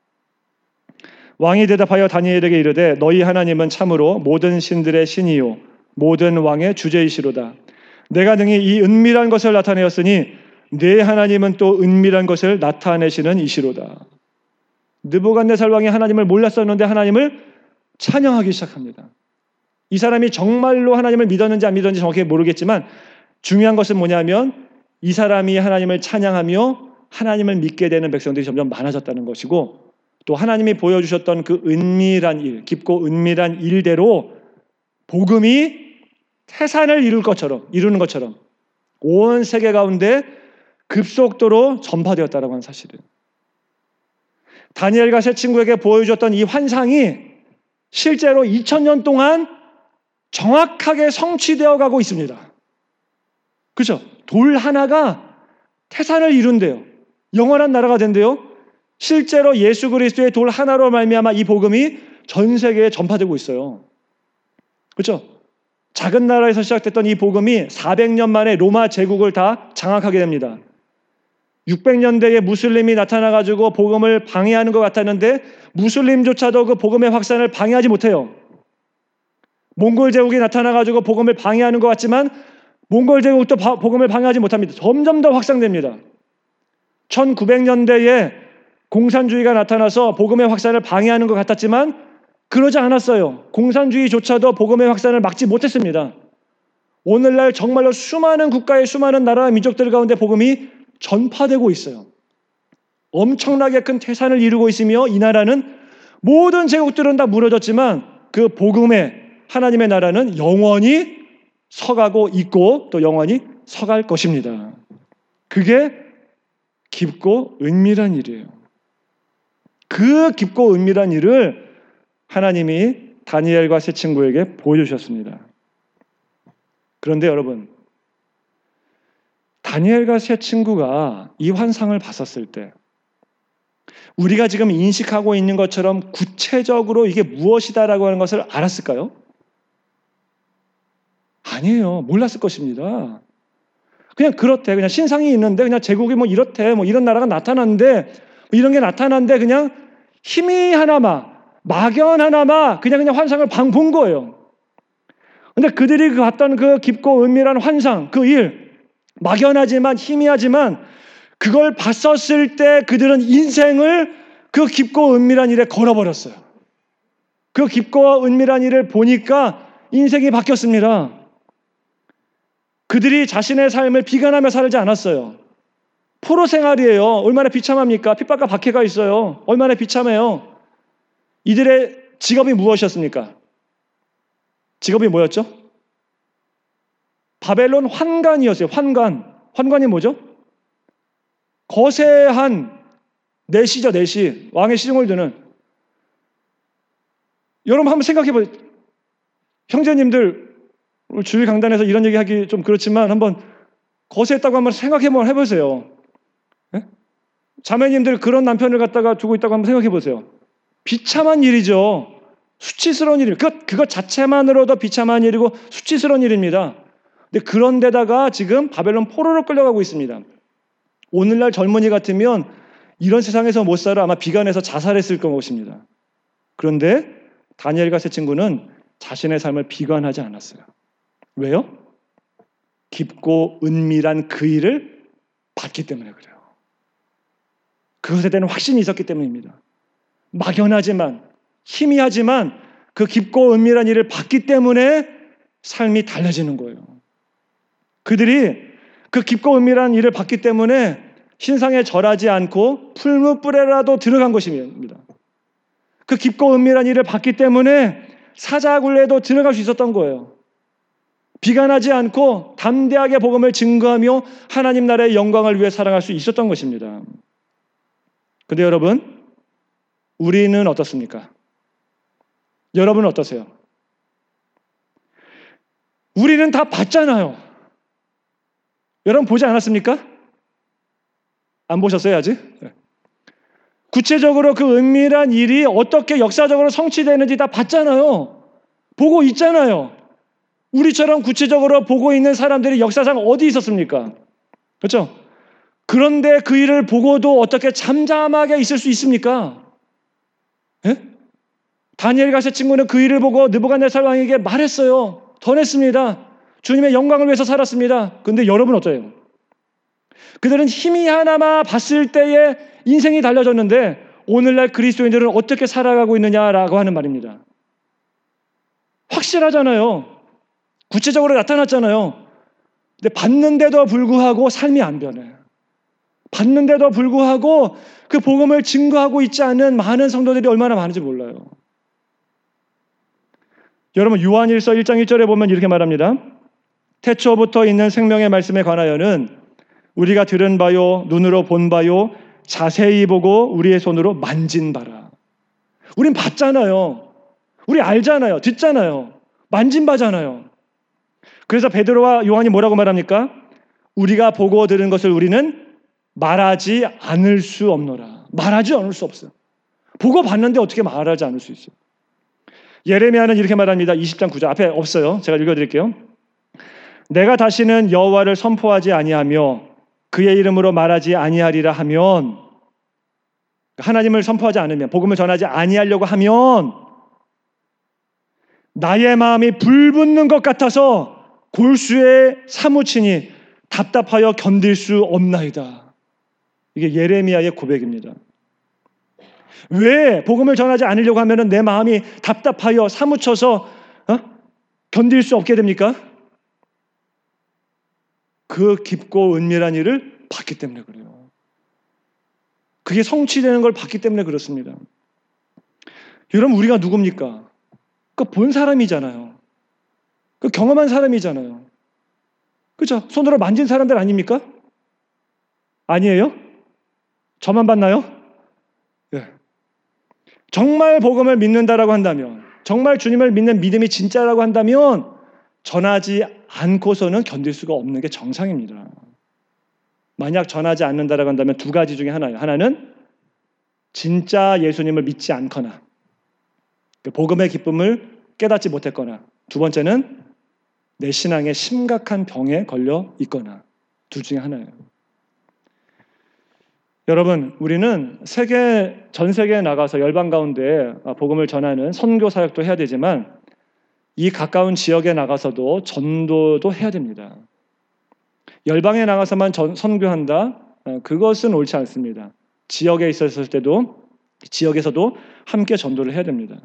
왕이 대답하여 다니엘에게 이르되 너희 하나님은 참으로 모든 신들의 신이요 모든 왕의 주제이시로다. 내가 능히 이 은밀한 것을 나타내었으니 네 하나님은 또 은밀한 것을 나타내시는 이시로다. 느부갓네살 왕이 하나님을 몰랐었는데 하나님을 찬양하기 시작합니다. 이 사람이 정말로 하나님을 믿었는지 안 믿었는지 정확히 모르겠지만 중요한 것은 뭐냐면 이 사람이 하나님을 찬양하며 하나님을 믿게 되는 백성들이 점점 많아졌다는 것이고 또 하나님이 보여주셨던 그 은밀한 일, 깊고 은밀한 일대로 복음이 태산을 이룰 것처럼, 이루는 것처럼 온 세계 가운데 급속도로 전파되었다라고 하는 사실은 다니엘과 세 친구에게 보여줬던 이 환상이 실제로 이천 년 동안 정확하게 성취되어 가고 있습니다. 그렇죠? 돌 하나가 태산을 이룬대요. 영원한 나라가 된대요. 실제로 예수 그리스도의 돌 하나로 말미암아 이 복음이 전 세계에 전파되고 있어요. 그렇죠? 작은 나라에서 시작됐던 이 복음이 사백 년 만에 로마 제국을 다 장악하게 됩니다. 육백 년대에 무슬림이 나타나가지고 복음을 방해하는 것 같았는데 무슬림조차도 그 복음의 확산을 방해하지 못해요. 몽골 제국이 나타나가지고 복음을 방해하는 것 같지만 몽골 제국도 복음을 방해하지 못합니다. 점점 더 확산됩니다. 천구백 년대에 공산주의가 나타나서 복음의 확산을 방해하는 것 같았지만 그러지 않았어요. 공산주의조차도 복음의 확산을 막지 못했습니다. 오늘날 정말로 수많은 국가의 수많은 나라와 민족들 가운데 복음이 전파되고 있어요. 엄청나게 큰 태산을 이루고 있으며 이 나라는 모든 제국들은 다 무너졌지만 그 복음의 하나님의 나라는 영원히 서가고 있고 또 영원히 서갈 것입니다. 그게 깊고 은밀한 일이에요. 그 깊고 은밀한 일을 하나님이 다니엘과 세 친구에게 보여주셨습니다. 그런데 여러분, 다니엘과 세 친구가 이 환상을 봤었을 때 우리가 지금 인식하고 있는 것처럼 구체적으로 이게 무엇이다라고 하는 것을 알았을까요? 아니에요. 몰랐을 것입니다. 그냥 그렇대. 그냥 신상이 있는데 그냥 제국이 뭐 이렇대. 뭐 이런 나라가 나타났는데 뭐 이런 게 나타났는데 그냥 힘이 하나마 막연 하나마 그냥 그냥 환상을 방 본 거예요. 근데 그들이 봤던 그 깊고 은밀한 환상, 그 일, 막연하지만 희미하지만 그걸 봤었을 때 그들은 인생을 그 깊고 은밀한 일에 걸어버렸어요. 그 깊고 은밀한 일을 보니까 인생이 바뀌었습니다. 그들이 자신의 삶을 비관하며 살지 않았어요. 포로 생활이에요. 얼마나 비참합니까? 핍박과 박해가 있어요. 얼마나 비참해요. 이들의 직업이 무엇이었습니까? 직업이 뭐였죠? 바벨론 환관이었어요. 환관. 환관이 뭐죠? 거세한 내시죠. 내시. 왕의 시중을 드는. 여러분 한번 생각해 보세요. 형제님들 주일 강단에서 이런 얘기하기 좀 그렇지만 한번 거세했다고 한번 생각해 한번 해보세요. 네? 자매님들 그런 남편을 갖다가 두고 있다고 한번 생각해 보세요. 비참한 일이죠. 수치스러운 일이에요. 그것, 그것 자체만으로도 비참한 일이고 수치스러운 일입니다. 근데 그런데다가 지금 바벨론 포로로 끌려가고 있습니다. 오늘날 젊은이 같으면 이런 세상에서 못 살아 아마 비관해서 자살했을 것입니다. 그런데 다니엘과 세 친구는 자신의 삶을 비관하지 않았어요. 왜요? 깊고 은밀한 그 일을 봤기 때문에 그래요. 그것에 대한 확신이 있었기 때문입니다. 막연하지만 희미하지만 그 깊고 은밀한 일을 봤기 때문에 삶이 달라지는 거예요. 그들이 그 깊고 은밀한 일을 봤기 때문에 신상에 절하지 않고 풀무불에라도 들어간 것입니다. 그 깊고 은밀한 일을 봤기 때문에 사자굴레에도 들어갈 수 있었던 거예요. 비관하지 않고 담대하게 복음을 증거하며 하나님 나라의 영광을 위해 살아갈 수 있었던 것입니다. 그런데 여러분, 우리는 어떻습니까? 여러분은 어떠세요? 우리는 다 봤잖아요. 여러분 보지 않았습니까? 안 보셨어요 아직? 구체적으로 그 은밀한 일이 어떻게 역사적으로 성취되는지 다 봤잖아요. 보고 있잖아요. 우리처럼 구체적으로 보고 있는 사람들이 역사상 어디 있었습니까? 그렇죠? 그런데 그 일을 보고도 어떻게 잠잠하게 있을 수 있습니까? 예? 다니엘과 세 친구는 그 일을 보고 느부갓네살 왕에게 말했어요. 전했습니다. 주님의 영광을 위해서 살았습니다. 그런데 여러분 어때요? 그들은 힘이 하나만 봤을 때에 인생이 달라졌는데 오늘날 그리스도인들은 어떻게 살아가고 있느냐라고 하는 말입니다. 확실하잖아요. 구체적으로 나타났잖아요. 근데 봤는데도 불구하고 삶이 안 변해. 봤는데도 불구하고 그 복음을 증거하고 있지 않은 많은 성도들이 얼마나 많은지 몰라요. 여러분 요한일서 일 장 일 절에 보면 이렇게 말합니다. 태초부터 있는 생명의 말씀에 관하여는 우리가 들은 바요 눈으로 본 바요 자세히 보고 우리의 손으로 만진 바라. 우린 봤잖아요. 우리 알잖아요. 듣잖아요. 만진바잖아요. 그래서 베드로와 요한이 뭐라고 말합니까? 우리가 보고 들은 것을 우리는 말하지 않을 수 없노라. 말하지 않을 수 없어요. 보고 봤는데 어떻게 말하지 않을 수 있어요? 예레미야는 이렇게 말합니다. 이십 장 구 절 앞에 없어요. 제가 읽어드릴게요. 내가 다시는 여호와를 선포하지 아니하며 그의 이름으로 말하지 아니하리라 하면, 하나님을 선포하지 않으면, 복음을 전하지 아니하려고 하면 나의 마음이 불붙는 것 같아서 골수에 사무치니 답답하여 견딜 수 없나이다. 이게 예레미야의 고백입니다. 왜 복음을 전하지 않으려고 하면 내 마음이 답답하여 사무쳐서 어? 견딜 수 없게 됩니까? 그 깊고 은밀한 일을 봤기 때문에 그래요. 그게 성취되는 걸 봤기 때문에 그렇습니다. 여러분, 우리가 누굽니까? 그 본 사람이잖아요. 그 경험한 사람이잖아요. 그렇죠? 손으로 만진 사람들 아닙니까? 아니에요? 저만 봤나요? 네. 정말 복음을 믿는다라고 한다면, 정말 주님을 믿는 믿음이 진짜라고 한다면 전하지 않고서는 견딜 수가 없는 게 정상입니다. 만약 전하지 않는다라고 한다면 두 가지 중에 하나예요. 하나는 진짜 예수님을 믿지 않거나 복음의 기쁨을 깨닫지 못했거나, 두 번째는 내 신앙에 심각한 병에 걸려 있거나, 둘 중에 하나예요. 여러분, 우리는 세계, 전 세계에 나가서 열방 가운데 복음을 전하는 선교 사역도 해야 되지만 이 가까운 지역에 나가서도 전도도 해야 됩니다. 열방에 나가서만 전, 선교한다? 그것은 옳지 않습니다. 지역에 있었을 때도, 지역에서도 함께 전도를 해야 됩니다.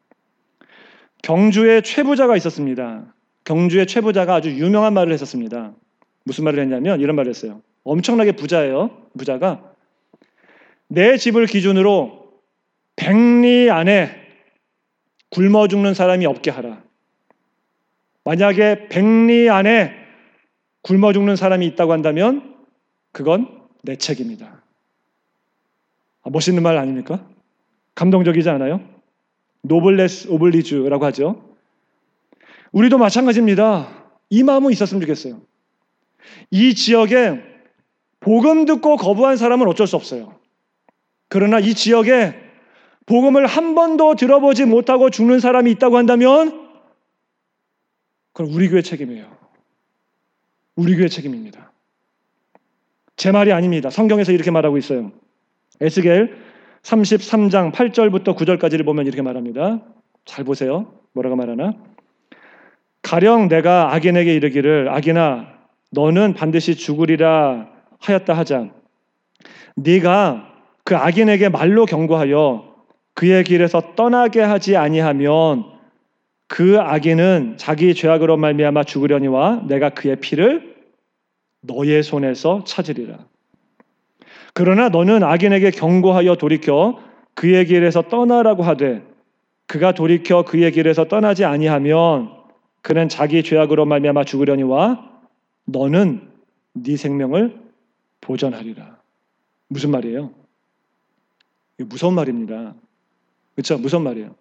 경주에 최부자가 있었습니다. 경주의 최부자가 아주 유명한 말을 했었습니다. 무슨 말을 했냐면 이런 말을 했어요. 엄청나게 부자예요. 부자가 내 집을 기준으로 백리 안에 굶어 죽는 사람이 없게 하라. 만약에 백리 안에 굶어 죽는 사람이 있다고 한다면 그건 내 책임이다. 아, 멋있는 말 아닙니까? 감동적이지 않아요? 노블레스 오블리주라고 하죠. 우리도 마찬가지입니다. 이 마음은 있었으면 좋겠어요. 이 지역에 복음 듣고 거부한 사람은 어쩔 수 없어요. 그러나 이 지역에 복음을 한 번도 들어보지 못하고 죽는 사람이 있다고 한다면 그건 우리 교회 책임이에요. 우리 교회 책임입니다. 제 말이 아닙니다. 성경에서 이렇게 말하고 있어요. 에스겔 삼십삼 장 팔 절부터 구 절까지를 보면 이렇게 말합니다. 잘 보세요. 뭐라고 말하나? 가령 내가 악인에게 이르기를 악인아 너는 반드시 죽으리라 하였다 하자. 네가 그 악인에게 말로 경고하여 그의 길에서 떠나게 하지 아니하면 그 악인은 자기 죄악으로 말미암아 죽으려니와 내가 그의 피를 너의 손에서 찾으리라. 그러나 너는 악인에게 경고하여 돌이켜 그의 길에서 떠나라고 하되 그가 돌이켜 그의 길에서 떠나지 아니하면 그는 자기 죄악으로 말미암아 죽으려니와 너는 네 생명을 보전하리라. 무슨 말이에요? 이거 무서운 말입니다. 그렇죠? 무서운 말이에요.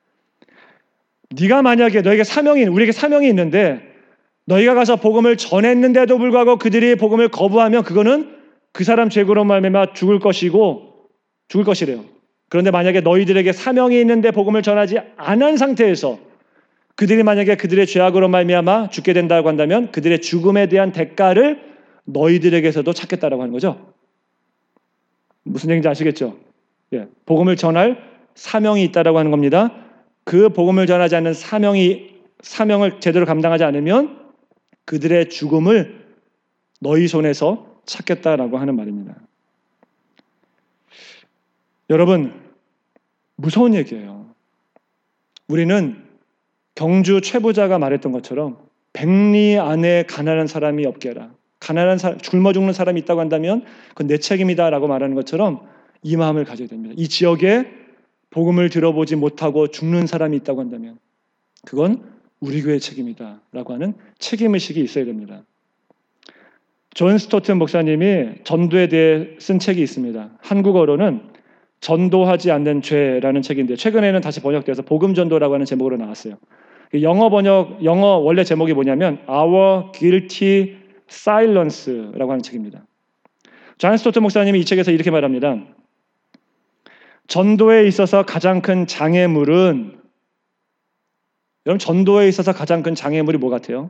네가 만약에 너에게 사명이 우리에게 사명이 있는데 너희가 가서 복음을 전했는데도 불구하고 그들이 복음을 거부하면 그거는 그 사람 죄로 말미암아 죽을 것이고 죽을 것이래요. 그런데 만약에 너희들에게 사명이 있는데 복음을 전하지 않은 상태에서 그들이 만약에 그들의 죄악으로 말미암아 죽게 된다고 한다면 그들의 죽음에 대한 대가를 너희들에게서도 찾겠다라고 하는 거죠. 무슨 얘기인지 아시겠죠? 예, 복음을 전할 사명이 있다라고 하는 겁니다. 그 복음을 전하지 않는 사명이 사명을 제대로 감당하지 않으면 그들의 죽음을 너희 손에서 찾겠다라고 하는 말입니다. 여러분, 무서운 얘기예요. 우리는 경주 최부자가 말했던 것처럼 백리 안에 가난한 사람이 없게 해라. 가난한 사람, 굶어 죽는 사람이 있다고 한다면 그건 내 책임이다라고 말하는 것처럼 이 마음을 가져야 됩니다. 이 지역에 복음을 들어보지 못하고 죽는 사람이 있다고 한다면 그건 우리 교회의 책임이다라고 하는 책임의식이 있어야 됩니다. 존 스토튼 목사님이 전도에 대해 쓴 책이 있습니다. 한국어로는 전도하지 않는 죄라는 책인데 최근에는 다시 번역돼서 복음 전도라고 하는 제목으로 나왔어요. 영어 번역, 영어 원래 제목이 뭐냐면 Our Guilty Silence라고 하는 책입니다. 존 스토트 목사님이 이 책에서 이렇게 말합니다. 전도에 있어서 가장 큰 장애물은, 여러분 전도에 있어서 가장 큰 장애물이 뭐 같아요?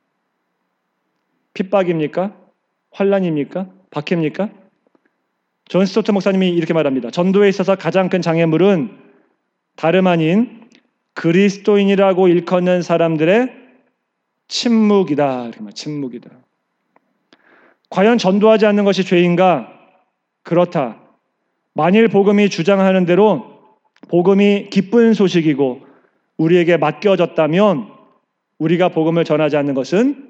핍박입니까? 환난입니까? 박해입니까? 존 스토트 목사님이 이렇게 말합니다. 전도에 있어서 가장 큰 장애물은 다름 아닌 그리스도인이라고 일컫는 사람들의 침묵이다. 이렇게 말, 침묵이다. 과연 전도하지 않는 것이 죄인가? 그렇다. 만일 복음이 주장하는 대로 복음이 기쁜 소식이고 우리에게 맡겨졌다면 우리가 복음을 전하지 않는 것은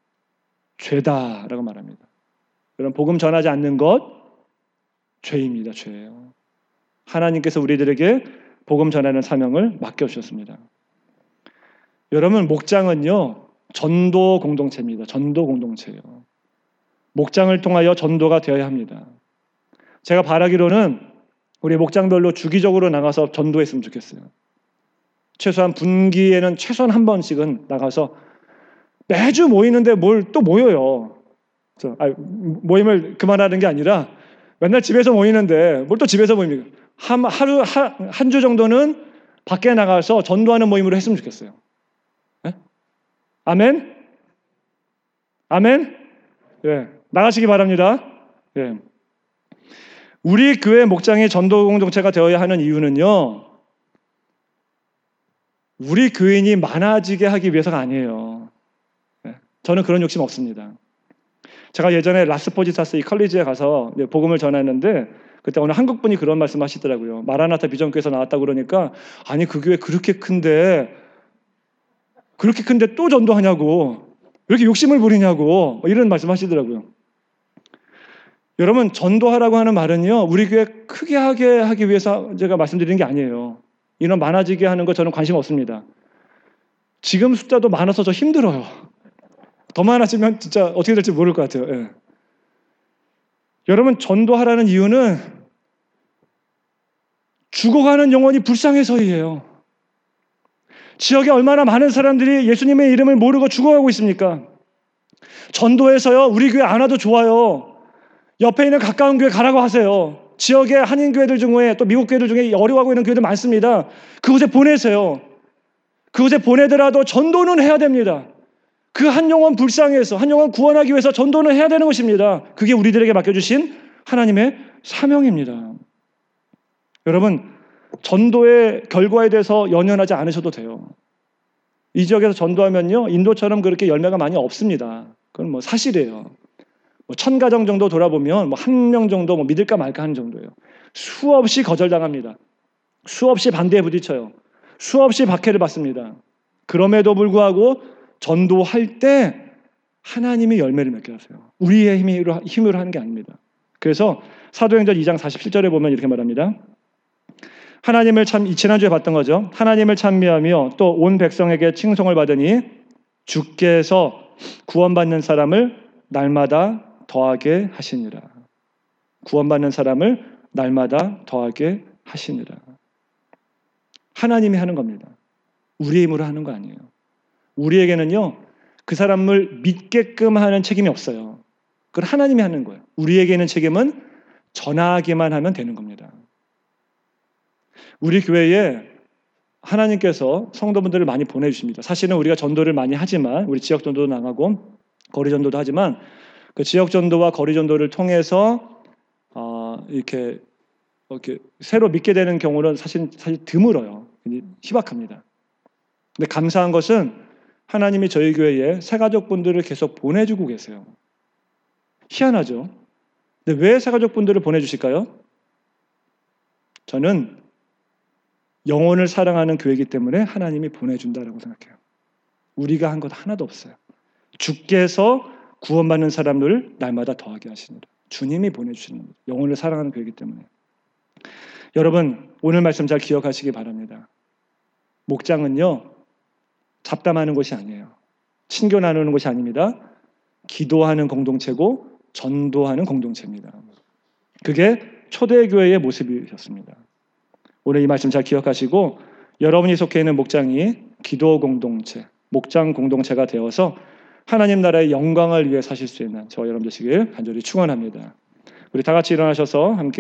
죄다라고 말합니다. 여러분 복음 전하지 않는 것 죄입니다. 죄예요. 하나님께서 우리들에게 복음 전하는 사명을 맡겨주셨습니다. 여러분 목장은요 전도 공동체입니다. 전도 공동체예요. 목장을 통하여 전도가 되어야 합니다. 제가 바라기로는 우리 목장별로 주기적으로 나가서 전도했으면 좋겠어요. 최소한 분기에는 최소한 한 번씩은 나가서 매주 모이는데 뭘 또 모여요. 아니, 모임을 그만하는 게 아니라 맨날 집에서 모이는데 뭘 또 집에서 모입니까? 한, 하루 한 주 정도는 밖에 나가서 전도하는 모임으로 했으면 좋겠어요. 네? 아멘? 아멘? 예, 나가시기 바랍니다. 예. 우리 교회 목장이 전도 공동체가 되어야 하는 이유는요, 우리 교인이 많아지게 하기 위해서가 아니에요. 예. 저는 그런 욕심 없습니다. 제가 예전에 라스포지타스 이 컬리지에 가서 복음을 전했는데 그때 어느 한국 분이 그런 말씀 하시더라고요. 마라나타 비전교회에서 나왔다고 그러니까 아니 그 교회 그렇게 큰데 그렇게 큰데 또 전도하냐고 왜 이렇게 욕심을 부리냐고 이런 말씀 하시더라고요. 여러분 전도하라고 하는 말은요 우리 교회 크게 하게 하기 위해서 제가 말씀드리는 게 아니에요. 인원 많아지게 하는 거 저는 관심 없습니다. 지금 숫자도 많아서 저 힘들어요. 더 많아지면 진짜 어떻게 될지 모를 것 같아요. 예. 여러분 전도하라는 이유는 죽어가는 영혼이 불쌍해서이에요. 지역에 얼마나 많은 사람들이 예수님의 이름을 모르고 죽어가고 있습니까? 전도해서요 우리 교회 안 와도 좋아요. 옆에 있는 가까운 교회 가라고 하세요. 지역의 한인 교회들 중에 또 미국 교회들 중에 어려워하고 있는 교회들 많습니다. 그곳에 보내세요. 그곳에 보내더라도 전도는 해야 됩니다. 그 한 영혼 불쌍해서 한 영혼 구원하기 위해서 전도는 해야 되는 것입니다. 그게 우리들에게 맡겨주신 하나님의 사명입니다. 여러분 전도의 결과에 대해서 연연하지 않으셔도 돼요. 이 지역에서 전도하면요 인도처럼 그렇게 열매가 많이 없습니다. 그건 뭐 사실이에요. 뭐 천 가정 정도 돌아보면 뭐 한 명 정도 뭐 믿을까 말까 하는 정도예요. 수없이 거절당합니다. 수없이 반대에 부딪혀요. 수없이 박해를 받습니다. 그럼에도 불구하고 전도할 때 하나님이 열매를 맺게 하세요. 우리의 힘으로, 힘으로 하는 게 아닙니다. 그래서 사도행전 이 장 사십칠 절에 보면 이렇게 말합니다. 하나님을 참 지난주에 봤던 거죠. 하나님을 찬미하며 또 온 백성에게 칭송을 받으니 주께서 구원받는 사람을 날마다 더하게 하시니라. 구원받는 사람을 날마다 더하게 하시니라. 하나님이 하는 겁니다. 우리의 힘으로 하는 거 아니에요. 우리에게는요 그 사람을 믿게끔 하는 책임이 없어요. 그건 하나님이 하는 거예요. 우리에게 있는 책임은 전하기만 하면 되는 겁니다. 우리 교회에 하나님께서 성도분들을 많이 보내주십니다. 사실은 우리가 전도를 많이 하지만 우리 지역 전도도 나가고 거리 전도도 하지만 그 지역 전도와 거리 전도를 통해서 어, 이렇게, 이렇게 새로 믿게 되는 경우는 사실 사실 드물어요. 희박합니다. 근데 감사한 것은 하나님이 저희 교회에 새가족분들을 계속 보내주고 계세요. 희한하죠? 근데 왜 새가족분들을 보내주실까요? 저는 영혼을 사랑하는 교회이기 때문에 하나님이 보내준다라고 생각해요. 우리가 한 것 하나도 없어요. 주께서 구원받는 사람들을 날마다 더하게 하시니라. 주님이 보내주시는 겁니다. 영혼을 사랑하는 교회이기 때문에. 여러분 오늘 말씀 잘 기억하시기 바랍니다. 목장은요 잡담하는 곳이 아니에요. 친교 나누는 곳이 아닙니다. 기도하는 공동체고 전도하는 공동체입니다. 그게 초대교회의 모습이셨습니다. 오늘 이 말씀 잘 기억하시고 여러분이 속해 있는 목장이 기도 공동체, 목장 공동체가 되어서 하나님 나라의 영광을 위해 사실 수 있는 저와 여러분 되시길 간절히 축원합니다. 우리 다 같이 일어나셔서 함께